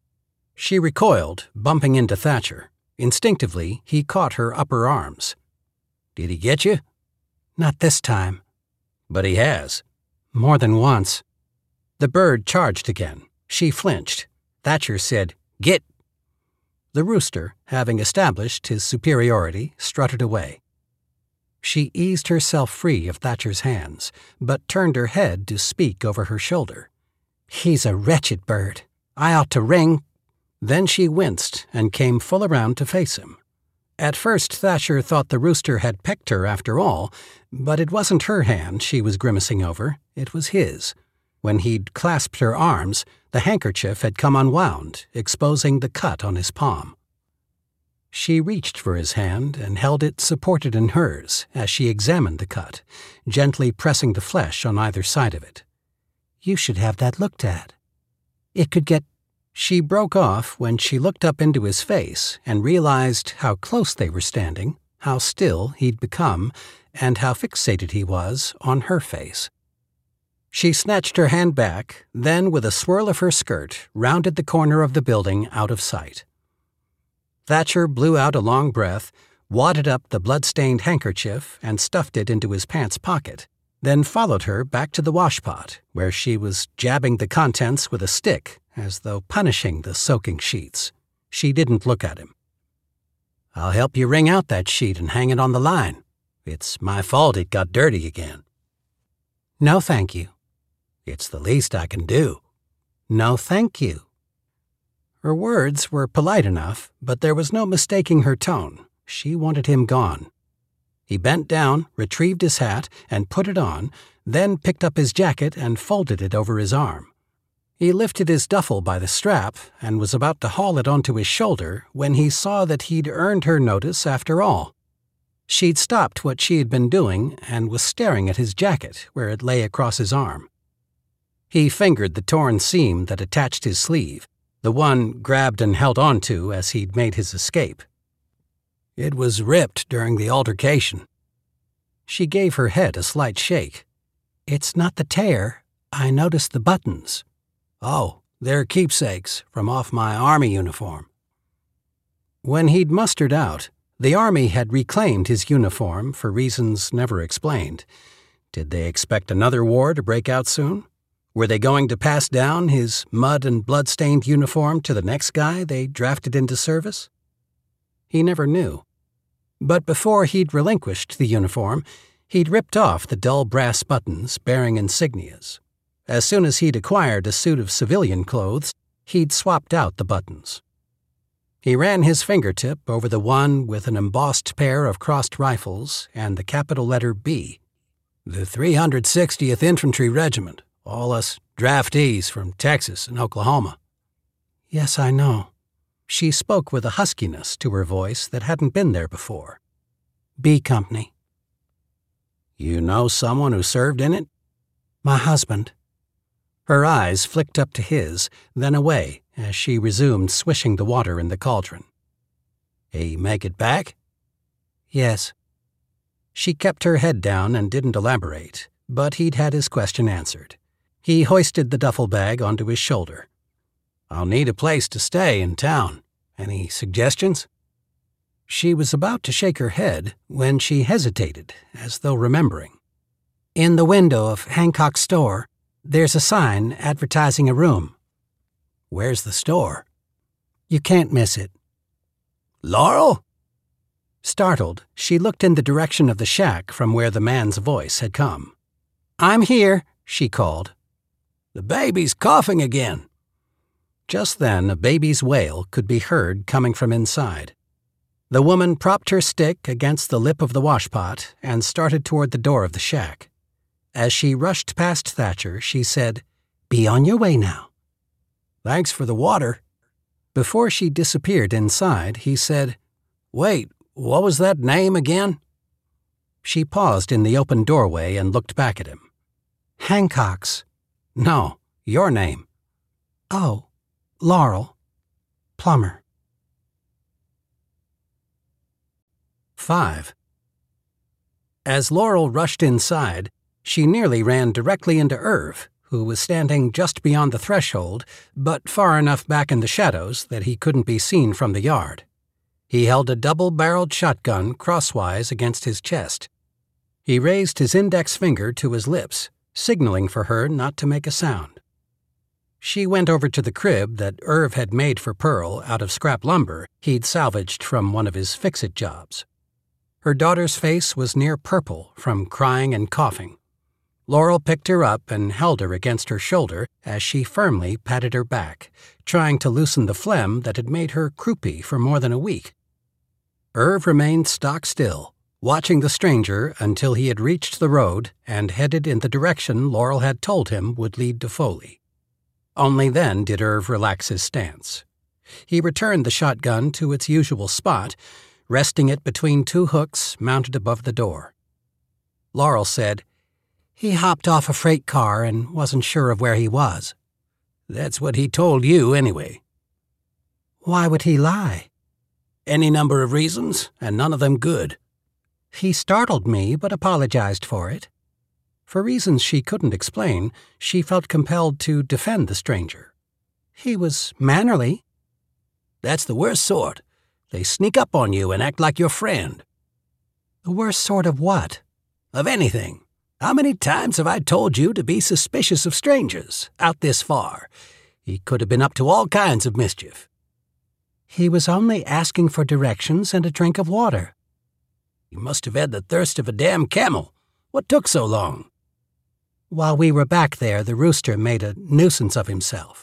She recoiled, bumping into Thatcher. Instinctively, he caught her upper arms. Did he get you? Not this time. But he has. More than once. The bird charged again. She flinched. Thatcher said, "Get!" The rooster, having established his superiority, strutted away. She eased herself free of Thatcher's hands, but turned her head to speak over her shoulder. He's a wretched bird. I ought to ring. Then she winced and came full around to face him. At first, Thatcher thought the rooster had pecked her after all, but it wasn't her hand she was grimacing over, it was his. When he'd clasped her arms, the handkerchief had come unwound, exposing the cut on his palm. She reached for his hand and held it supported in hers as she examined the cut, gently pressing the flesh on either side of it. You should have that looked at. It could get... She broke off when she looked up into his face and realized how close they were standing, how still he'd become, and how fixated he was on her face. She snatched her hand back, then with a swirl of her skirt, rounded the corner of the building out of sight. Thatcher blew out a long breath, wadded up the blood-stained handkerchief and stuffed it into his pants pocket, then followed her back to the washpot, where she was jabbing the contents with a stick, as though punishing the soaking sheets. She didn't look at him. "I'll help you wring out that sheet and hang it on the line. It's my fault it got dirty again." "No, thank you." "It's the least I can do." "No, thank you." Her words were polite enough, but there was no mistaking her tone. She wanted him gone. He bent down, retrieved his hat, and put it on, then picked up his jacket and folded it over his arm. He lifted his duffel by the strap and was about to haul it onto his shoulder when he saw that he'd earned her notice after all. She'd stopped what she had been doing and was staring at his jacket where it lay across his arm. He fingered the torn seam that attached his sleeve, the one grabbed and held onto as he'd made his escape. "It was ripped during the altercation." She gave her head a slight shake. "It's not the tear. I noticed the buttons." "Oh, they're keepsakes from off my army uniform." When he'd mustered out, the army had reclaimed his uniform for reasons never explained. Did they expect another war to break out soon? Were they going to pass down his mud and blood-stained uniform to the next guy they drafted into service? He never knew. But before he'd relinquished the uniform, he'd ripped off the dull brass buttons bearing insignias. As soon as he'd acquired a suit of civilian clothes, he'd swapped out the buttons. He ran his fingertip over the one with an embossed pair of crossed rifles and the capital letter B. "The three hundred sixtieth Infantry Regiment. All us draftees from Texas and Oklahoma." "Yes, I know." She spoke with a huskiness to her voice that hadn't been there before. "B Company." "You know someone who served in it?" "My husband." Her eyes flicked up to his, then away as she resumed swishing the water in the cauldron. "He make it back?" "Yes." She kept her head down and didn't elaborate, but he'd had his question answered. He hoisted the duffel bag onto his shoulder. "I'll need a place to stay in town. Any suggestions?" She was about to shake her head when she hesitated, as though remembering. "In the window of Hancock's store, there's a sign advertising a room." "Where's the store?" "You can't miss it." "Laurel?" Startled, she looked in the direction of the shack from where the man's voice had come. "I'm here," she called. "The baby's coughing again." Just then, a baby's wail could be heard coming from inside. The woman propped her stick against the lip of the washpot and started toward the door of the shack. As she rushed past Thatcher, she said, "Be on your way now." "Thanks for the water." Before she disappeared inside, he said, "Wait, what was that name again?" She paused in the open doorway and looked back at him. "Hancock's." "No, your name." "Oh, Laurel. Plummer." Five. As Laurel rushed inside, she nearly ran directly into Irv, who was standing just beyond the threshold, but far enough back in the shadows that he couldn't be seen from the yard. He held a double-barreled shotgun crosswise against his chest. He raised his index finger to his lips, signaling for her not to make a sound. She went over to the crib that Irv had made for Pearl out of scrap lumber he'd salvaged from one of his fix-it jobs. Her daughter's face was near purple from crying and coughing. Laurel picked her up and held her against her shoulder as she firmly patted her back, trying to loosen the phlegm that had made her croupy for more than a week. Irv remained stock still, watching the stranger until he had reached the road and headed in the direction Laurel had told him would lead to Foley. Only then did Irv relax his stance. He returned the shotgun to its usual spot, resting it between two hooks mounted above the door. Laurel said, "He hopped off a freight car and wasn't sure of where he was." "That's what he told you, anyway." "Why would he lie?" "Any number of reasons, and none of them good." He startled me but apologized for it. For reasons she couldn't explain, she felt compelled to defend the stranger. He was mannerly. That's the worst sort. They sneak up on you and act like your friend. The worst sort of what? Of anything. How many times have I told you to be suspicious of strangers, out this far? He could have been up to all kinds of mischief. He was only asking for directions and a drink of water. He must have had the thirst of a damn camel. What took so long? While we were back there, the rooster made a nuisance of himself.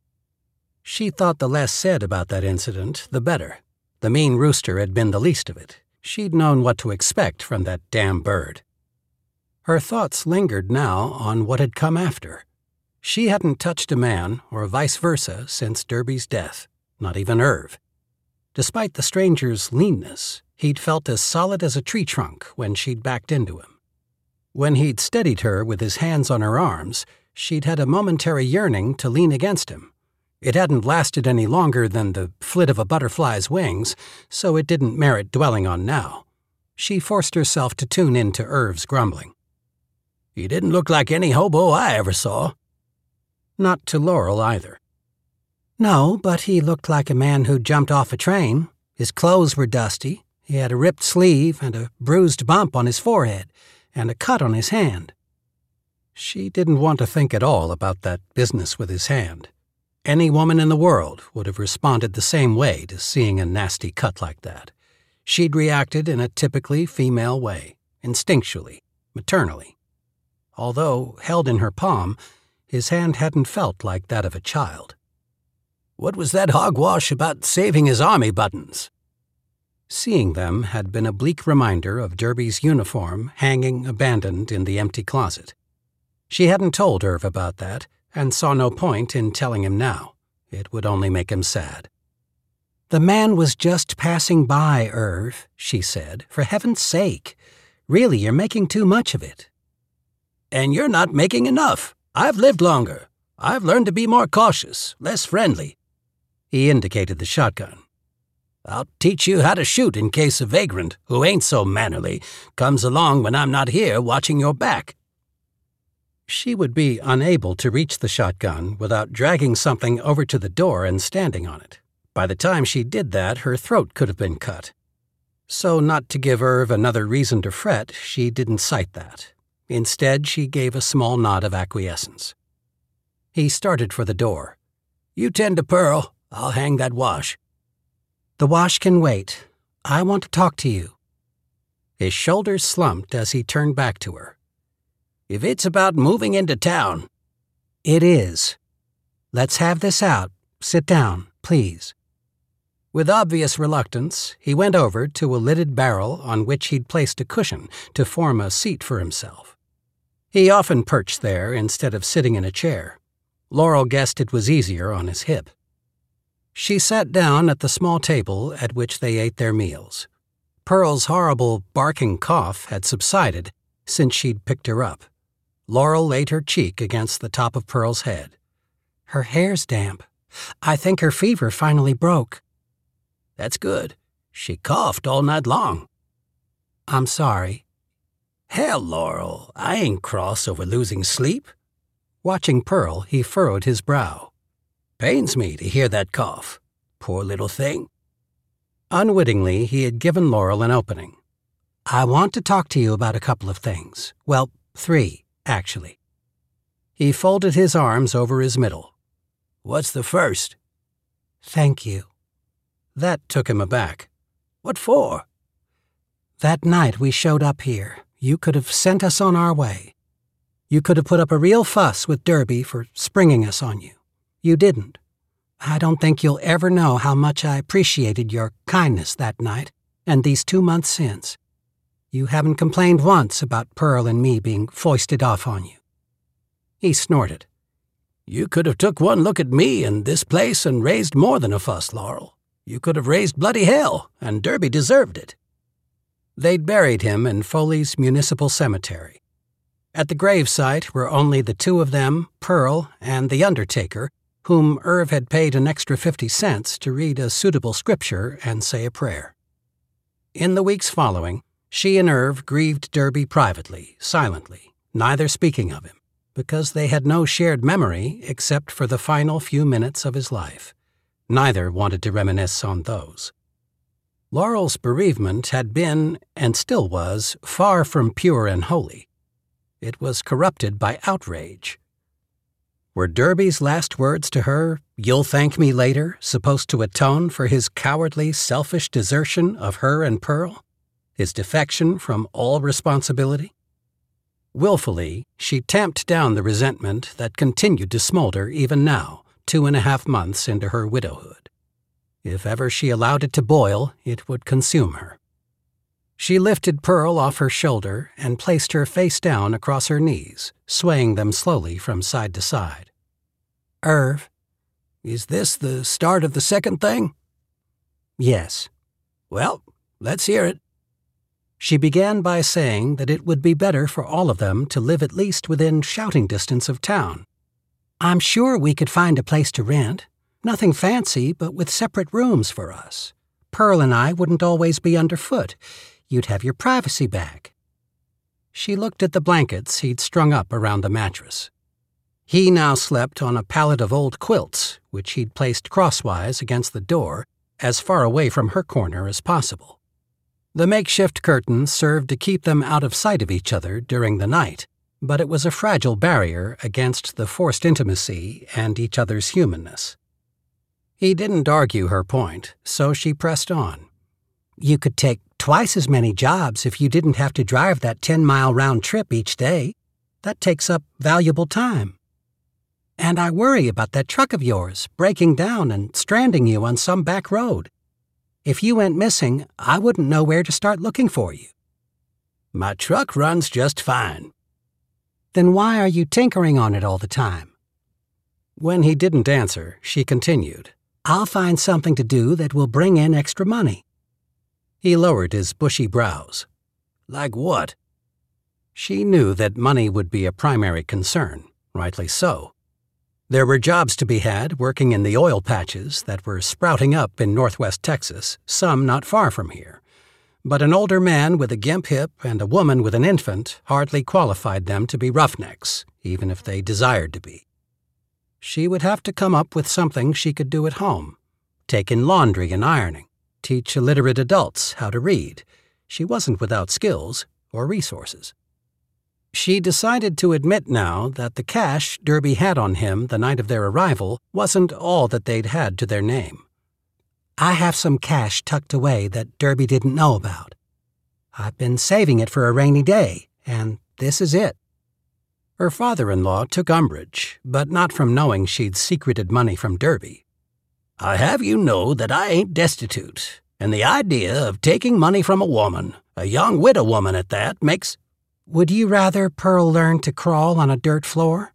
She thought the less said about that incident, the better. The mean rooster had been the least of it. She'd known what to expect from that damn bird. Her thoughts lingered now on what had come after. She hadn't touched a man, or vice versa, since Derby's death, not even Irv. Despite the stranger's leanness, he'd felt as solid as a tree trunk when she'd backed into him. When he'd steadied her with his hands on her arms, she'd had a momentary yearning to lean against him. It hadn't lasted any longer than the flit of a butterfly's wings, so it didn't merit dwelling on now. She forced herself to tune into Irv's grumbling. He didn't look like any hobo I ever saw. Not to Laurel either. No, but he looked like a man who jumped off a train. His clothes were dusty. He had a ripped sleeve and a bruised bump on his forehead, and a cut on his hand. She didn't want to think at all about that business with his hand. Any woman in the world would have responded the same way to seeing a nasty cut like that. She'd reacted in a typically female way, instinctually, maternally. Although held in her palm, his hand hadn't felt like that of a child. What was that hogwash about saving his army buttons? Seeing them had been a bleak reminder of Derby's uniform hanging abandoned in the empty closet. She hadn't told Irv about that, and saw no point in telling him now. It would only make him sad. The man was just passing by, Irv, she said. For heaven's sake. Really, you're making too much of it. And you're not making enough. I've lived longer. I've learned to be more cautious, less friendly. He indicated the shotgun. I'll teach you how to shoot in case a vagrant, who ain't so mannerly, comes along when I'm not here watching your back. She would be unable to reach the shotgun without dragging something over to the door and standing on it. By the time she did that, her throat could have been cut. So, not to give Irv another reason to fret, she didn't cite that. Instead, she gave a small nod of acquiescence. He started for the door. You tend to Pearl. I'll hang that wash. The wash can wait. I want to talk to you. His shoulders slumped as he turned back to her. If it's about moving into town. It is. Let's have this out. Sit down, please. With obvious reluctance, he went over to a lidded barrel on which he'd placed a cushion to form a seat for himself. He often perched there instead of sitting in a chair. Laurel guessed it was easier on his hip. She sat down at the small table at which they ate their meals. Pearl's horrible barking cough had subsided since she'd picked her up. Laurel laid her cheek against the top of Pearl's head. Her hair's damp. I think her fever finally broke. That's good. She coughed all night long. I'm sorry. Hell, Laurel, I ain't cross over losing sleep. Watching Pearl, he furrowed his brow. Pains me to hear that cough. Poor little thing. Unwittingly, he had given Laurel an opening. I want to talk to you about a couple of things. Well, three, actually. He folded his arms over his middle. What's the first? Thank you. That took him aback. What for? That night we showed up here. You could have sent us on our way. You could have put up a real fuss with Derby for springing us on you. You didn't. I don't think you'll ever know how much I appreciated your kindness that night and these two months since. You haven't complained once about Pearl and me being foisted off on you. He snorted. You could have took one look at me and this place and raised more than a fuss, Laurel. You could have raised bloody hell, and Derby deserved it. They'd buried him in Foley's Municipal Cemetery. At the gravesite were only the two of them, Pearl, and the undertaker, whom Irv had paid an extra fifty cents to read a suitable scripture and say a prayer. In the weeks following, She and Irv grieved Derby privately, silently, neither speaking of him, because they had no shared memory except for the final few minutes of his life. Neither wanted to reminisce on those. Laurel's bereavement had been, and still was, far from pure and holy. It was corrupted by outrage. Were Derby's last words to her, "You'll thank me later," supposed to atone for his cowardly, selfish desertion of her and Pearl, his defection from all responsibility? Willfully, she tamped down the resentment that continued to smolder even now, two and a half months into her widowhood. If ever she allowed it to boil, it would consume her. She lifted Pearl off her shoulder and placed her face down across her knees, swaying them slowly from side to side. "Irv, is this the start of the second thing?" "Yes." "Well, let's hear it." She began by saying that it would be better for all of them to live at least within shouting distance of town. "I'm sure we could find a place to rent. Nothing fancy, but with separate rooms for us. Pearl and I wouldn't always be underfoot. You'd have your privacy back." She looked at the blankets he'd strung up around the mattress. He now slept on a pallet of old quilts, which he'd placed crosswise against the door, as far away from her corner as possible. The makeshift curtains served to keep them out of sight of each other during the night, but it was a fragile barrier against the forced intimacy and each other's humanness. He didn't argue her point, so she pressed on. "You could take twice as many jobs if you didn't have to drive that ten-mile round trip each day. That takes up valuable time. And I worry about that truck of yours breaking down and stranding you on some back road. If you went missing, I wouldn't know where to start looking for you." "My truck runs just fine." "Then why are you tinkering on it all the time?" When he didn't answer, she continued, "I'll find something to do that will bring in extra money." He lowered his bushy brows. "Like what?" She knew that money would be a primary concern, rightly so. There were jobs to be had working in the oil patches that were sprouting up in northwest Texas, some not far from here. But an older man with a gimp hip and a woman with an infant hardly qualified them to be roughnecks, even if they desired to be. She would have to come up with something she could do at home. Take in laundry and ironing. Teach illiterate adults how to read. She wasn't without skills or resources. She decided to admit now that the cash Derby had on him the night of their arrival wasn't all that they'd had to their name. "I have some cash tucked away that Derby didn't know about. I've been saving it for a rainy day, and this is it." Her father-in-law took umbrage, but not from knowing she'd secreted money from Derby. "I have you know that I ain't destitute, and the idea of taking money from a woman, a young widow woman at that, makes—" "Would you rather Pearl learn to crawl on a dirt floor?"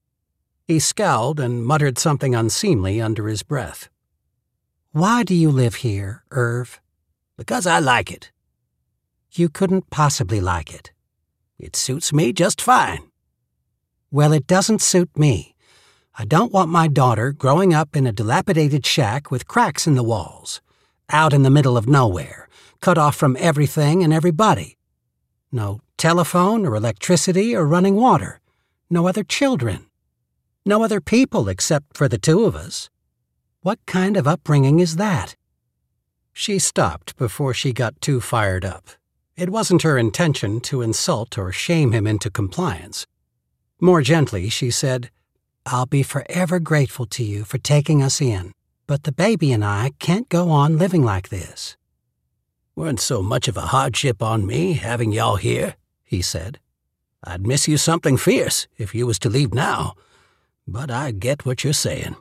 He scowled and muttered something unseemly under his breath. "Why do you live here, Irv?" "Because I like it." "You couldn't possibly like it." "It suits me just fine." "Well, it doesn't suit me. I don't want my daughter growing up in a dilapidated shack with cracks in the walls, out in the middle of nowhere, cut off from everything and everybody. No telephone or electricity or running water. No other children. No other people except for the two of us. What kind of upbringing is that?" She stopped before she got too fired up. It wasn't her intention to insult or shame him into compliance. More gently, she said, "I'll be forever grateful to you for taking us in, but the baby and I can't go on living like this." "Weren't so much of a hardship on me having y'all here," he said. "I'd miss you something fierce if you was to leave now, but I get what you're saying."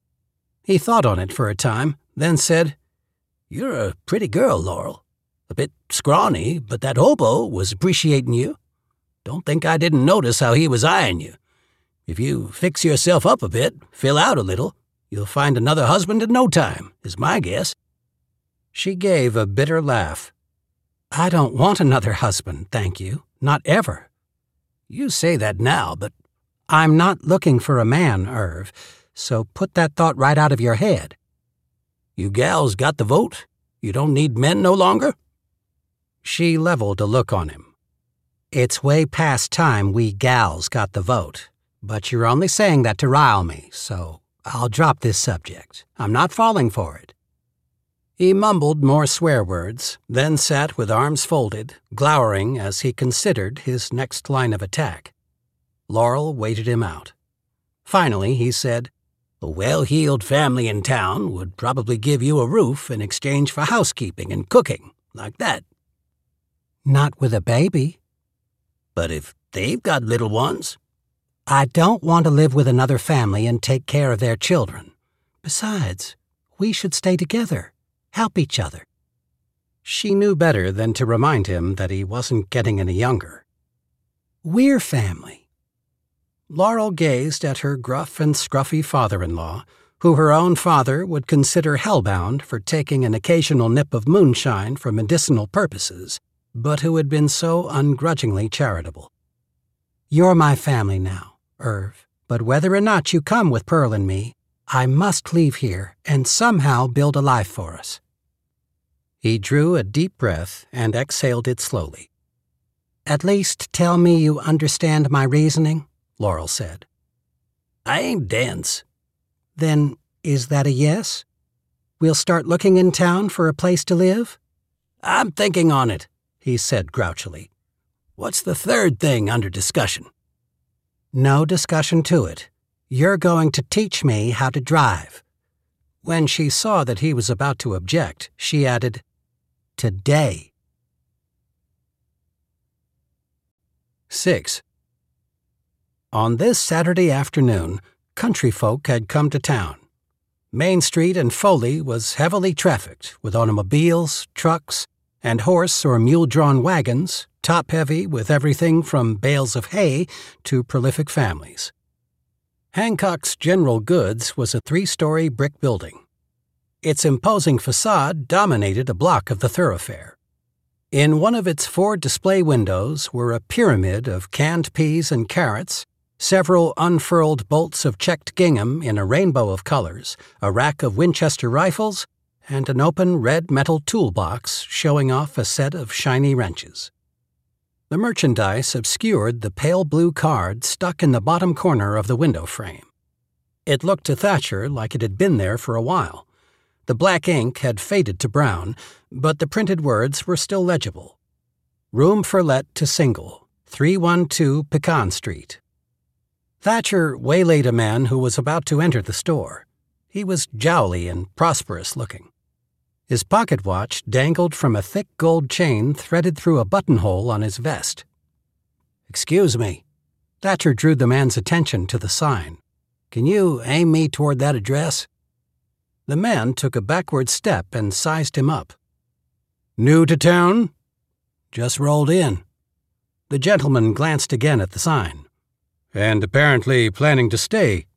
He thought on it for a time, then said, "You're a pretty girl, Laurel. A bit scrawny, but that hobo was appreciating you. Don't think I didn't notice how he was eyeing you. If you fix yourself up a bit, fill out a little, you'll find another husband in no time, is my guess." She gave a bitter laugh. "I don't want another husband, thank you. Not ever." "You say that now, but—" "I'm not looking for a man, Irv, so put that thought right out of your head." "You gals got the vote? You don't need men no longer?" She leveled a look on him. "It's way past time we gals got the vote, but you're only saying that to rile me, so I'll drop this subject. I'm not falling for it." He mumbled more swear words, then sat with arms folded, glowering as he considered his next line of attack. Laurel waited him out. Finally, he said, "A well-heeled family in town would probably give you a roof in exchange for housekeeping and cooking, like that." "Not with a baby." "But if they've got little ones?" "I don't want to live with another family and take care of their children. Besides, we should stay together, help each other." She knew better than to remind him that he wasn't getting any younger. "We're family." Laurel gazed at her gruff and scruffy father-in-law, who her own father would consider hellbound for taking an occasional nip of moonshine for medicinal purposes, but who had been so ungrudgingly charitable. "You're my family now, Irv, but whether or not you come with Pearl and me, I must leave here and somehow build a life for us." He drew a deep breath and exhaled it slowly. "At least tell me you understand my reasoning," Laurel said. "I ain't dense." "Then is that a yes? We'll start looking in town for a place to live?" "I'm thinking on it," he said grouchily. "What's the third thing under discussion?" "No discussion to it. You're going to teach me how to drive." When she saw that he was about to object, she added, "Today." Six. On this Saturday afternoon, country folk had come to town. Main Street and Foley was heavily trafficked with automobiles, trucks, and horse or mule-drawn wagons, top-heavy with everything from bales of hay to prolific families. Hancock's General Goods was a three-story brick building. Its imposing facade dominated a block of the thoroughfare. In one of its four display windows were a pyramid of canned peas and carrots, several unfurled bolts of checked gingham in a rainbow of colors, a rack of Winchester rifles, and an open red metal toolbox showing off a set of shiny wrenches. The merchandise obscured the pale blue card stuck in the bottom corner of the window frame. It looked to Thatcher like it had been there for a while. The black ink had faded to brown, but the printed words were still legible. "Room for let to single, three one two Pecan Street." Thatcher waylaid a man who was about to enter the store. He was jowly and prosperous-looking. His pocket watch dangled from a thick gold chain threaded through a buttonhole on his vest. "Excuse me." Thatcher drew the man's attention to the sign. "Can you aim me toward that address?" The man took a backward step and sized him up. "New to town?" "Just rolled in." The gentleman glanced again at the sign. "And apparently planning to stay,"